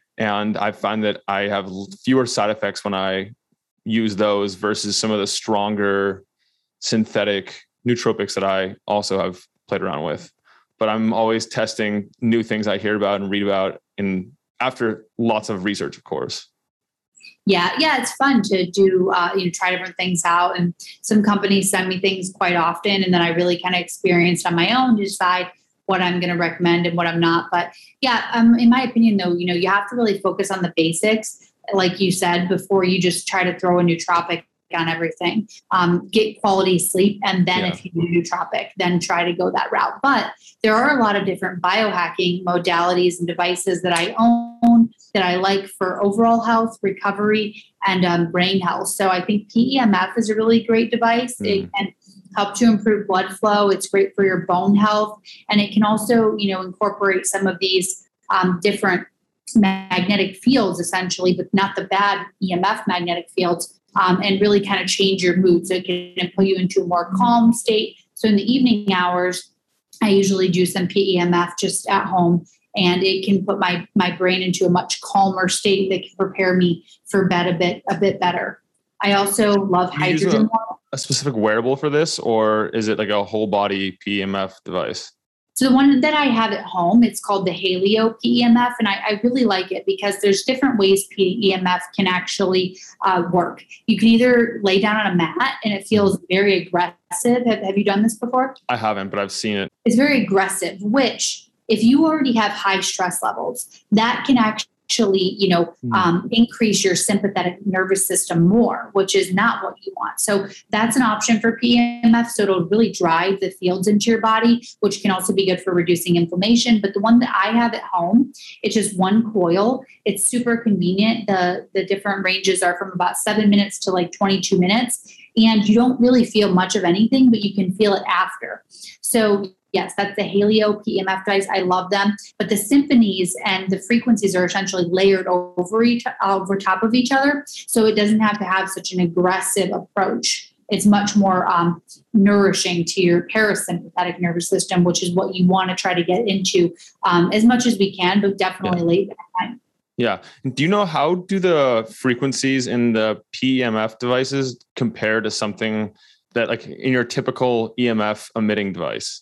Speaker 1: And I find that I have fewer side effects when I use those versus some of the stronger synthetic nootropics that I also have played around with. But I'm always testing new things I hear about and read about, and after lots of research, of course.
Speaker 2: Yeah, yeah, it's fun to do, uh, you know, try different things out. And some companies send me things quite often, and then I really kind of experienced on my own to decide what I'm going to recommend and what I'm not. But yeah, um, in my opinion, though, you know, you have to really focus on the basics, like you said, before you just try to throw a nootropic on everything. Um, get quality sleep, and then yeah. if you do nootropic, then try to go that route. But there are a lot of different biohacking modalities and devices that I own that I like for overall health, recovery, and um, brain health. So I think P E M F is a really great device. Mm. It can help to improve blood flow. It's great for your bone health, and it can also, you know, incorporate some of these um, different magnetic fields, essentially, but not the bad E M F magnetic fields. Um, and really kind of change your mood. So it can put you into a more calm state. So in the evening hours, I usually do some P E M F just at home, and it can put my my brain into a much calmer state that can prepare me for bed a bit a bit better. I also love
Speaker 1: Do you
Speaker 2: hydrogen.
Speaker 1: use a, a specific wearable for this, or is it like a whole body P E M F device?
Speaker 2: So the one that I have at home, it's called the Haleo P E M F, and I, I really like it because there's different ways P E M F can actually uh, work. You can either lay down on a mat, and it feels very aggressive. Have, have you done this before?
Speaker 1: I haven't, but I've seen it.
Speaker 2: It's very aggressive, which if you already have high stress levels, that can actually actually, you know, um, increase your sympathetic nervous system more, which is not what you want. So that's an option for P E M F. So it'll really drive the fields into your body, which can also be good for reducing inflammation. But the one that I have at home, it's just one coil. It's super convenient. The, the different ranges are from about seven minutes to like twenty-two minutes. And you don't really feel much of anything, but you can feel it after. So yes, that's the Haleo P E M F device. I love them. But the symphonies and the frequencies are essentially layered over each over top of each other. So it doesn't have to have such an aggressive approach. It's much more um, nourishing to your parasympathetic nervous system, which is what you want to try to get into um, as much as we can, but definitely yeah. late at night.
Speaker 1: Yeah. Do you know how do the frequencies in the P E M F devices compare to something that like in your typical E M F emitting device?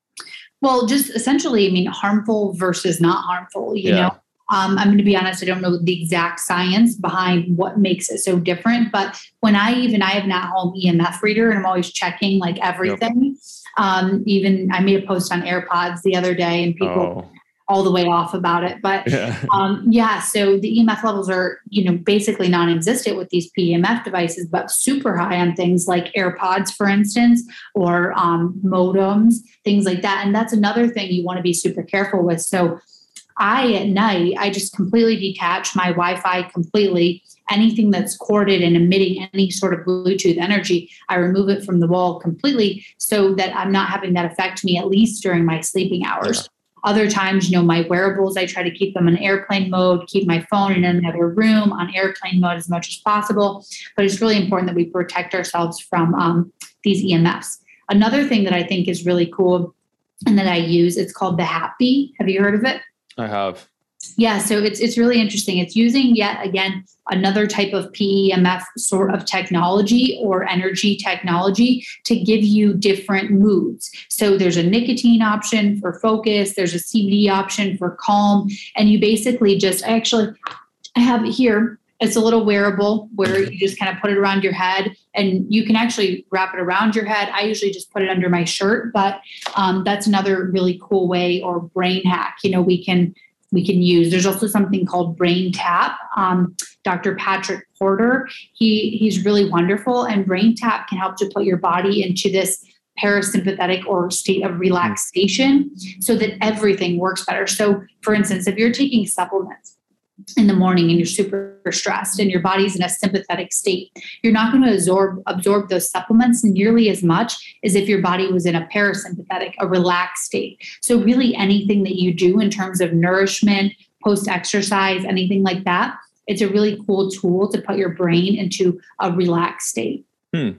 Speaker 2: Well, just essentially, I mean, harmful versus not harmful, you yeah. know, um, I'm going to be honest. I don't know the exact science behind what makes it so different, but when I even, I have an at-home E M F reader, and I'm always checking like everything. Yep. Um, even I made a post on AirPods the other day, and people oh. all the way off about it. But yeah. Um, yeah, so the E M F levels are, you know, basically non-existent with these P E M F devices, but super high on things like AirPods, for instance, or um, modems, things like that. And that's another thing you want to be super careful with. So I, at night, I just completely detach my Wi-Fi completely. Anything that's corded and emitting any sort of Bluetooth energy, I remove it from the wall completely so that I'm not having that affect me, at least during my sleeping hours. Yeah. Other times, you know, my wearables, I try to keep them in airplane mode, keep my phone in another room on airplane mode as much as possible. But it's really important that we protect ourselves from um, these E M Fs. Another thing that I think is really cool and that I use, it's called the Happy. Have you heard of it?
Speaker 1: I have.
Speaker 2: Yeah, so it's it's really interesting. It's using, yet again, another type of P E M F sort of technology or energy technology to give you different moods. So there's a nicotine option for focus. There's a C B D option for calm. And you basically just, actually, I have it here. It's a little wearable where you just kind of put it around your head, and you can actually wrap it around your head. I usually just put it under my shirt, but um, that's another really cool way, or brain hack, you know, we can we can use. There's also something called Brain Tap. Um, Doctor Patrick Porter, he he's really wonderful, and Brain Tap can help to put your body into this parasympathetic or state of relaxation so that everything works better. So for instance, if you're taking supplements in the morning and you're super stressed and your body's in a sympathetic state, you're not going to absorb absorb those supplements nearly as much as if your body was in a parasympathetic, a relaxed state. So really anything that you do in terms of nourishment, post-exercise, anything like that, it's a really cool tool to put your brain into a relaxed state.
Speaker 1: Hmm.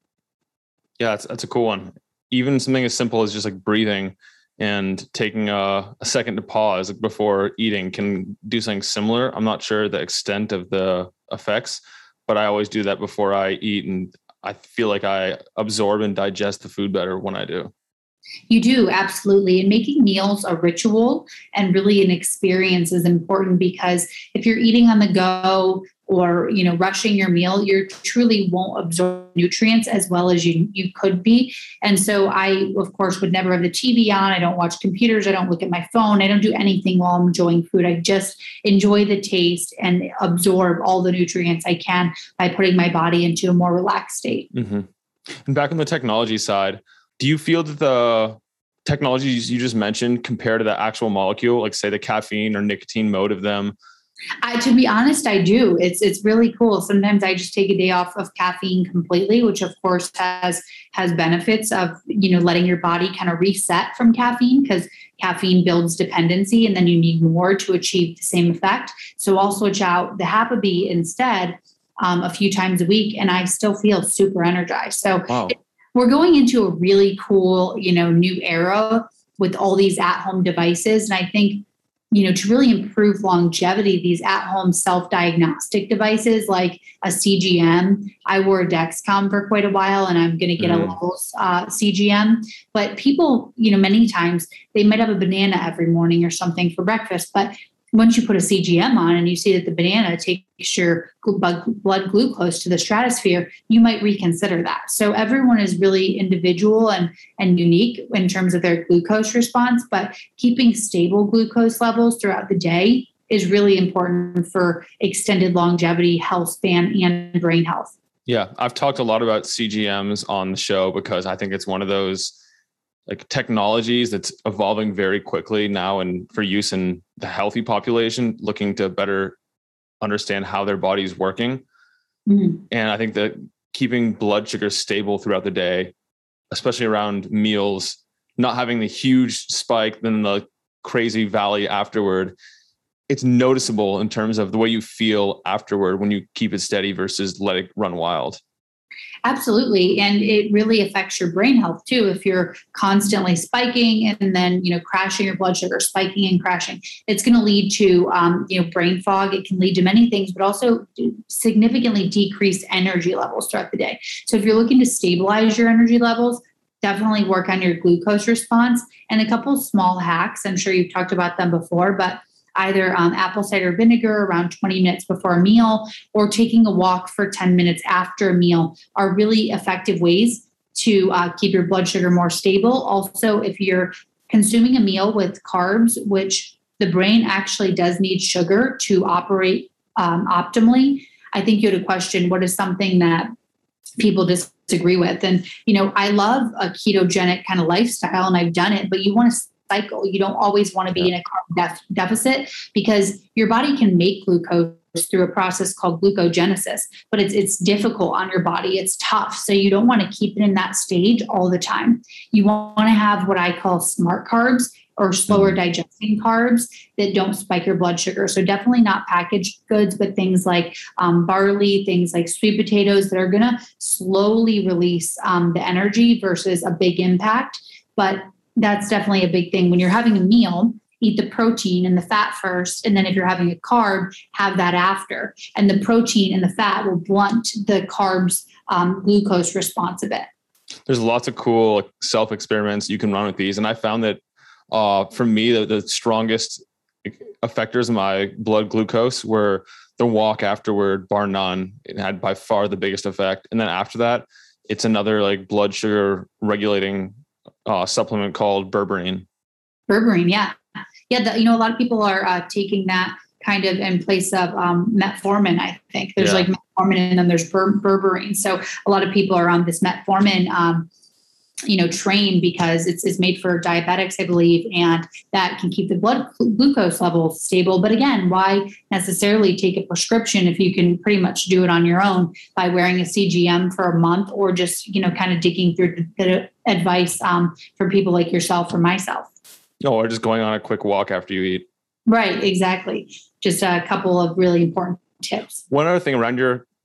Speaker 1: Yeah, that's, that's a cool one. Even something as simple as just like breathing and taking a, a second to pause before eating can do something similar. I'm not sure the extent of the effects, but I always do that before I eat. And I feel like I absorb and digest the food better when I do.
Speaker 2: You do, absolutely. And making meals a ritual and really an experience is important, because if you're eating on the go or, you know, rushing your meal, you truly won't absorb nutrients as well as you, you could be. And so I, of course, would never have the T V on. I don't watch computers. I don't look at my phone. I don't do anything while I'm enjoying food. I just enjoy the taste and absorb all the nutrients I can by putting my body into a more relaxed state.
Speaker 1: Mm-hmm. And back on the technology side, do you feel that the technologies you just mentioned compare to the actual molecule, like say the caffeine or nicotine mode of them?
Speaker 2: I, to be honest, I do. It's it's really cool. Sometimes I just take a day off of caffeine completely, which of course has has benefits of, you know, letting your body kind of reset from caffeine, because caffeine builds dependency and then you need more to achieve the same effect. So I'll switch out the HapaBee instead um, a few times a week, and I still feel super energized. So
Speaker 1: Wow.
Speaker 2: it, we're going into a really cool, you know, new era with all these at-home devices, and I think, you know, to really improve longevity, these at-home self-diagnostic devices like a C G M. I wore a Dexcom for quite a while, and I'm going to get mm. a Levels uh, C G M. But people, you know, many times they might have a banana every morning or something for breakfast, but once you put a C G M on and you see that the banana takes your blood glucose to the stratosphere, you might reconsider that. So everyone is really individual and, and unique in terms of their glucose response, but keeping stable glucose levels throughout the day is really important for extended longevity, health span, and brain health.
Speaker 1: Yeah, I've talked a lot about C G Ms on the show because I think it's one of those like technologies that's evolving very quickly now and for use in the healthy population looking to better understand how their body's working. Mm-hmm. And I think that keeping blood sugar stable throughout the day, especially around meals, not having the huge spike, then the crazy valley afterward, it's noticeable in terms of the way you feel afterward when you keep it steady versus let it run wild.
Speaker 2: Absolutely. And it really affects your brain health too. If you're constantly spiking and then, you know, crashing your blood sugar, spiking and crashing, it's going to lead to, um, you know, brain fog. It can lead to many things, but also significantly decrease energy levels throughout the day. So if you're looking to stabilize your energy levels, definitely work on your glucose response, and a couple of small hacks. I'm sure you've talked about them before, but either um, apple cider vinegar around twenty minutes before a meal or taking a walk for ten minutes after a meal are really effective ways to uh, keep your blood sugar more stable. Also, if you're consuming a meal with carbs, which the brain actually does need sugar to operate um, optimally, I think you had a question, what is something that people disagree with? And, you know, I love a ketogenic kind of lifestyle and I've done it, but you want to cycle. You don't always want to be yeah. in a carb def- deficit because your body can make glucose through a process called glucogenesis, but it's it's difficult on your body. It's tough. So you don't want to keep it in that stage all the time. You want to have what I call smart carbs or slower mm. digesting carbs that don't spike your blood sugar. So definitely not packaged goods, but things like um, barley, things like sweet potatoes that are going to slowly release um, the energy versus a big impact. But that's definitely a big thing. When you're having a meal, eat the protein and the fat first. And then if you're having a carb, have that after. And the protein and the fat will blunt the carbs um, glucose response a bit.
Speaker 1: There's lots of cool self experiments you can run with these. And I found that uh, for me, the, the strongest effectors of my blood glucose were the walk afterward, bar none. It had by far the biggest effect. And then after that, it's another like blood sugar regulating Uh, supplement called berberine.
Speaker 2: Berberine, yeah, yeah. The, you know, a lot of people are uh, taking that kind of in place of um, metformin. I think there's yeah. like metformin, and then there's ber- berberine. So a lot of people are on this metformin, um, you know, train because it's, it's made for diabetics, I believe, and that can keep the blood glucose level stable. But again, why necessarily take a prescription if you can pretty much do it on your own by wearing a C G M for a month or just, you know, kind of digging through the, the advice um, for people like yourself or myself.
Speaker 1: No, or just going on a quick walk after you eat.
Speaker 2: Right, exactly. Just a couple of really important tips.
Speaker 1: One other thing around your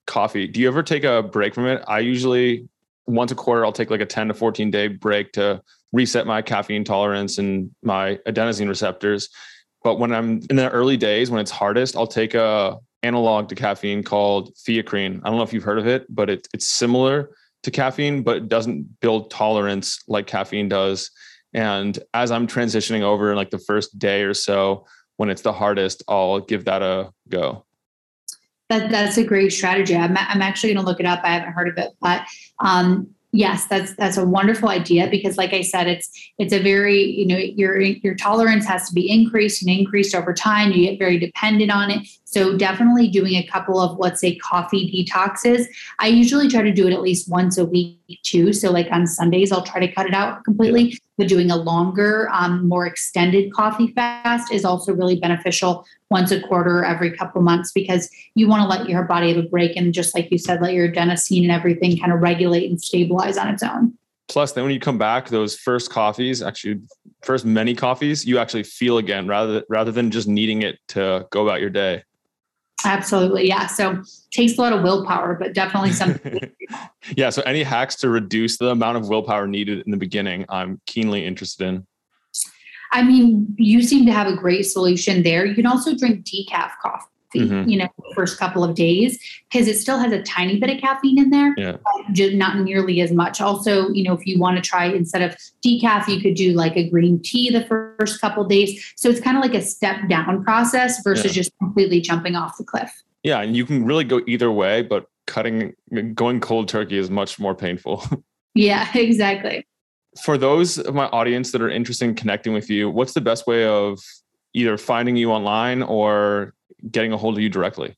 Speaker 1: coffee. Do you ever take a break from it? I usually once a quarter, I'll take like a ten to fourteen day break to reset my caffeine tolerance and my adenosine receptors. But when I'm in the early days, when it's hardest, I'll take a analog to caffeine called Theacrine. I don't know if you've heard of it, but it, it's similar to caffeine, but it doesn't build tolerance like caffeine does. And as I'm transitioning over in like the first day or so, when it's the hardest, I'll give that a go.
Speaker 2: That, that's a great strategy. I'm, I'm actually going to look it up. I haven't heard of it, but um, yes, that's that's a wonderful idea because, like I said, it's it's a very, you know, your your tolerance has to be increased and increased over time. You get very dependent on it. So definitely doing a couple of, let's say, coffee detoxes. I usually try to do it at least once a week too. So like on Sundays, I'll try to cut it out completely. But doing a longer, um, more extended coffee fast is also really beneficial once a quarter, every couple months, because you want to let your body have a break. And just like you said, let your adenosine and everything kind of regulate and stabilize on its own.
Speaker 1: Plus, then when you come back, those first coffees, actually first many coffees, you actually feel again rather, rather than just needing it to go about your day.
Speaker 2: Absolutely. Yeah. So it takes a lot of willpower, but definitely something.
Speaker 1: Yeah. So any hacks to reduce the amount of willpower needed in the beginning, I'm keenly interested in.
Speaker 2: I mean, you seem to have a great solution there. You can also drink decaf coffee, mm-hmm. you know, the first couple of days, because it still has a tiny bit of caffeine in there,
Speaker 1: yeah.
Speaker 2: but just not nearly as much. Also, you know, if you want to try, instead of decaf, you could do like a green tea the first couple of days. So it's kind of like a step down process versus yeah. just completely jumping off the cliff.
Speaker 1: Yeah. And you can really go either way, but cutting, going cold turkey is much more painful.
Speaker 2: Yeah, exactly.
Speaker 1: For those of my audience that are interested in connecting with you, what's the best way of either finding you online or getting a hold of you directly?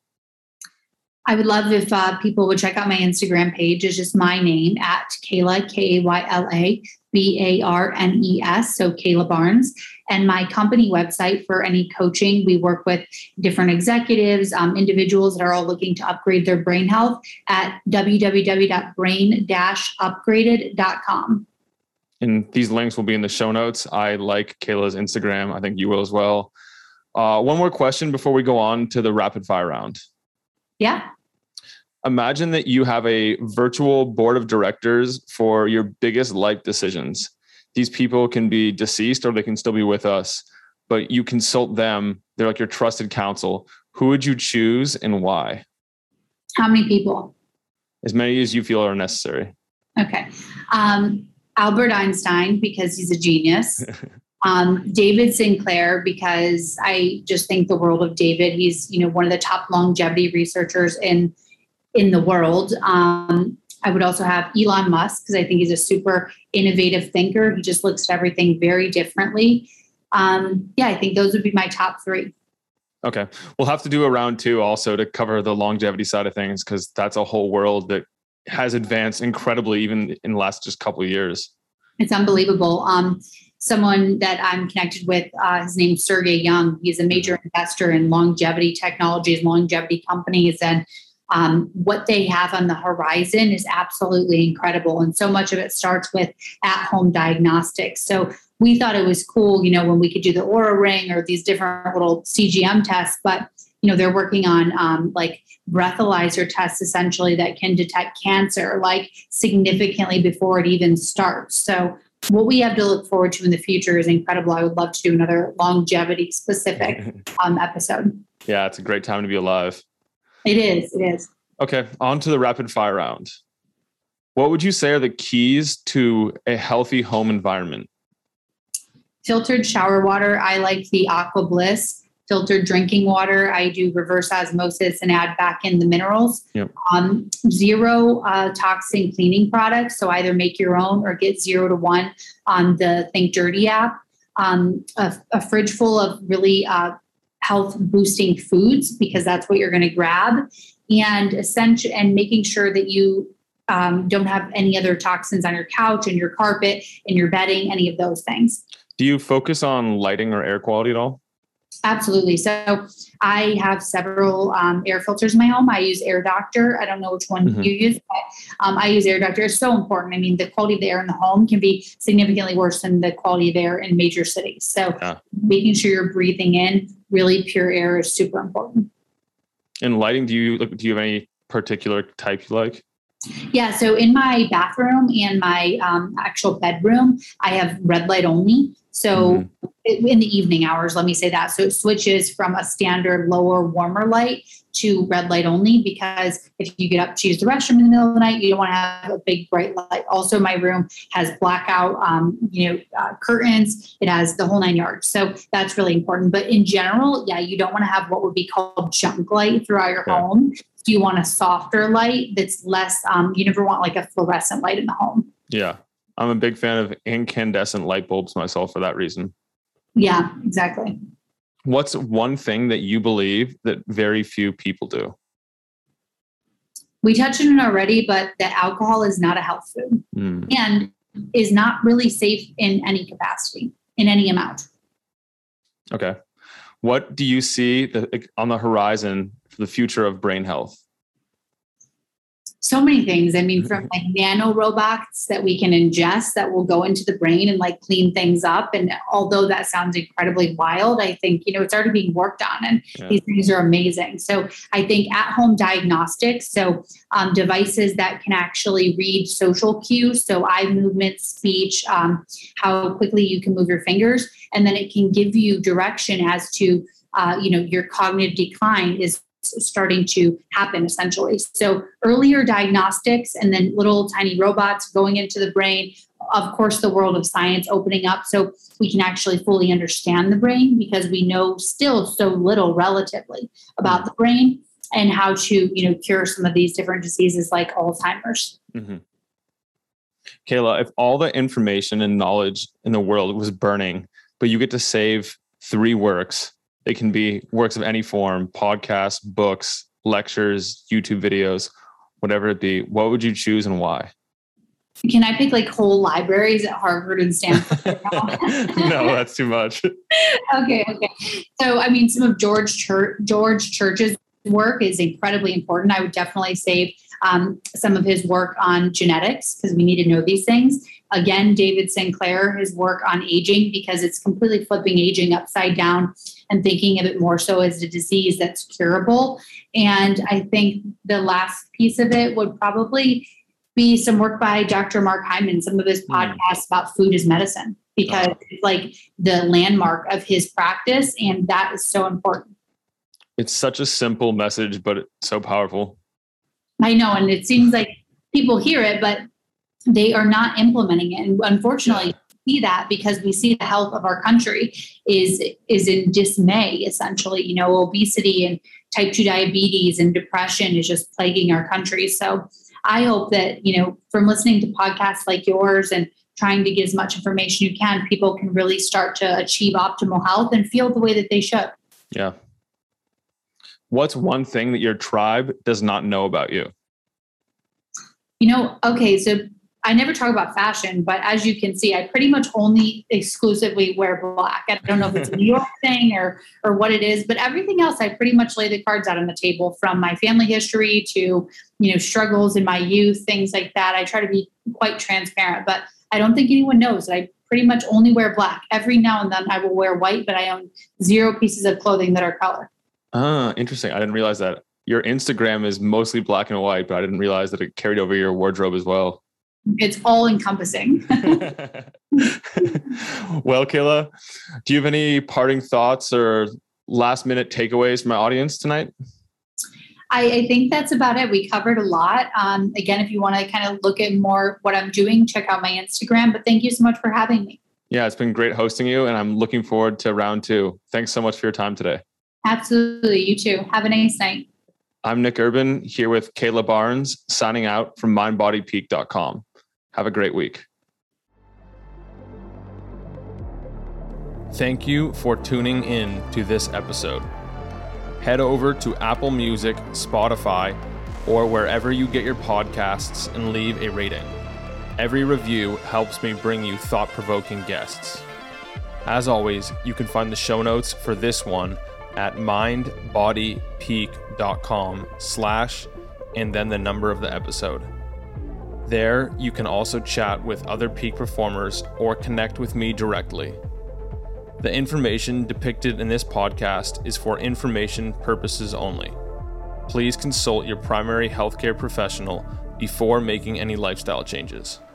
Speaker 2: I would love if uh, people would check out my Instagram page. It's just my name at Kayla, K A Y L A B A R N E S. So Kayla Barnes. And my company website for any coaching. We work with different executives, um, individuals that are all looking to upgrade their brain health at w w w dot brain dash upgraded dot com.
Speaker 1: And these links will be in the show notes. I like Kayla's Instagram. I think you will as well. Uh, one more question before we go on to the rapid fire round.
Speaker 2: Yeah.
Speaker 1: Imagine that you have a virtual board of directors for your biggest life decisions. These people can be deceased or they can still be with us, but you consult them. They're like your trusted counsel. Who would you choose and why?
Speaker 2: How many people?
Speaker 1: As many as you feel are necessary.
Speaker 2: Okay. Um, Albert Einstein, because he's a genius. Um, David Sinclair, because I just think the world of David. He's, you know, one of the top longevity researchers in in the world. Um, I would also have Elon Musk, because I think he's a super innovative thinker. He just looks at everything very differently. Um, yeah, I think those would be my top three.
Speaker 1: Okay. We'll have to do a round two also to cover the longevity side of things, because that's a whole world that has advanced incredibly even in the last just couple of years.
Speaker 2: It's unbelievable. Um, someone that I'm connected with, uh, his name's Sergey Young. He's a major investor in longevity technologies, longevity companies, and um, what they have on the horizon is absolutely incredible. And so much of it starts with at-home diagnostics. So we thought it was cool, you know, when we could do the Oura Ring or these different little C G M tests, but you know, they're working on um, like breathalyzer tests essentially that can detect cancer like significantly before it even starts. So what we have to look forward to in the future is incredible. I would love to do another longevity specific um, episode.
Speaker 1: Yeah, it's a great time to be alive.
Speaker 2: It is. It is.
Speaker 1: Okay, on to the rapid fire round. What would you say are the keys to a healthy home environment?
Speaker 2: Filtered shower water. I like the Aqua Bliss. Filtered drinking water. I do reverse osmosis and add back in the minerals.
Speaker 1: Yep. Um,
Speaker 2: zero uh, toxin cleaning products. So either make your own or get zero to one on the Think Dirty app. Um, a, a fridge full of really uh, health boosting foods, because that's what you're going to grab. And essential, and making sure that you um, don't have any other toxins on your couch and your carpet and your bedding, any of those things.
Speaker 1: Do you focus on lighting or air quality at all?
Speaker 2: Absolutely. So I have several um, air filters in my home. I use Air Doctor. I don't know which one mm-hmm. you use, but um, I use Air Doctor. It's so important. I mean, the quality of the air in the home can be significantly worse than the quality of air in major cities. So yeah. making sure you're breathing in really pure air is super important.
Speaker 1: In lighting, do you do you have any particular type you like?
Speaker 2: Yeah. So in my bathroom and my um, actual bedroom, I have red light only. So mm-hmm. in the evening hours, let me say that. So it switches from a standard lower, warmer light to red light only, because if you get up to use the restroom in the middle of the night, you don't want to have a big bright light. Also, my room has blackout, um, you know, uh, curtains. It has the whole nine yards. So that's really important. But in general, yeah, you don't want to have what would be called junk light throughout your yeah. home. You want a softer light that's less, um, you never want like a fluorescent light in the home.
Speaker 1: Yeah. I'm a big fan of incandescent light bulbs myself for that reason.
Speaker 2: Yeah, exactly.
Speaker 1: What's one thing that you believe that very few people do?
Speaker 2: We touched on it already, but that alcohol is not a health food mm. and is not really safe in any capacity, in any amount.
Speaker 1: Okay. What do you see the, on the horizon for the future of brain health?
Speaker 2: So many things. I mean, from like nano robots that we can ingest that will go into the brain and like clean things up. And although that sounds incredibly wild, I think, you know, it's already being worked on, and yeah. these things are amazing. So I think at home diagnostics, so um, devices that can actually read social cues, so eye movement, speech, um, how quickly you can move your fingers, and then it can give you direction as to, uh, you know, your cognitive decline is starting to happen essentially. So earlier diagnostics and then little tiny robots going into the brain, of course, the world of science opening up so we can actually fully understand the brain, because we know still so little relatively about the brain and how to, you know, cure some of these different diseases like Alzheimer's.
Speaker 1: Mm-hmm. Kayla, if all the information and knowledge in the world was burning, but you get to save three works, it can be works of any form, podcasts, books, lectures, YouTube videos, whatever it be. What would you choose and why?
Speaker 2: Can I pick like whole libraries at Harvard and Stanford?
Speaker 1: No, that's too much.
Speaker 2: Okay, okay. So, I mean, some of George Church, George Church's work is incredibly important. I would definitely save um, some of his work on genetics, because we need to know these things. Again, David Sinclair, his work on aging, because it's completely flipping aging upside down and thinking of it more so as a disease that's curable. And I think the last piece of it would probably be some work by Doctor Mark Hyman, some of his podcasts mm. about food as medicine, because oh. it's like the landmark of his practice. And that is so important.
Speaker 1: It's such a simple message, but it's so powerful.
Speaker 2: I know. And it seems like people hear it, but they are not implementing it. And unfortunately, yeah. we see that because we see the health of our country is, is in dismay, essentially. You know, obesity and type two diabetes and depression is just plaguing our country. So I hope that, you know, from listening to podcasts like yours and trying to get as much information you can, people can really start to achieve optimal health and feel the way that they should.
Speaker 1: Yeah. What's one thing that your tribe does not know about you?
Speaker 2: You know, okay, so I never talk about fashion, but as you can see, I pretty much only exclusively wear black. I don't know if it's a New York thing or or what it is, but everything else, I pretty much lay the cards out on the table, from my family history to, you know, struggles in my youth, things like that. I try to be quite transparent, but I don't think anyone knows that I pretty much only wear black. Every now and then I will wear white, but I own zero pieces of clothing that are color.
Speaker 1: Ah, interesting. I didn't realize that. Your Instagram is mostly black and white, but I didn't realize that it carried over your wardrobe as well.
Speaker 2: It's all encompassing.
Speaker 1: Well, Kayla, do you have any parting thoughts or last minute takeaways from my audience tonight?
Speaker 2: I, I think that's about it. We covered a lot. Um, again, if you want to kind of look at more what I'm doing, check out my Instagram. But thank you so much for having me.
Speaker 1: Yeah, it's been great hosting you, and I'm looking forward to round two. Thanks so much for your time today.
Speaker 2: Absolutely. You too. Have a nice night.
Speaker 1: I'm Nick Urban here with Kayla Barnes, signing out from mind body peak dot com. Have a great week. Thank you for tuning in to this episode. Head over to Apple Music, Spotify, or wherever you get your podcasts and leave a rating. Every review helps me bring you thought-provoking guests. As always, you can find the show notes for this one at mind body peak dot com slash and then the number of the episode. There, you can also chat with other peak performers or connect with me directly. The information depicted in this podcast is for information purposes only. please consult your primary healthcare professional before making any lifestyle changes.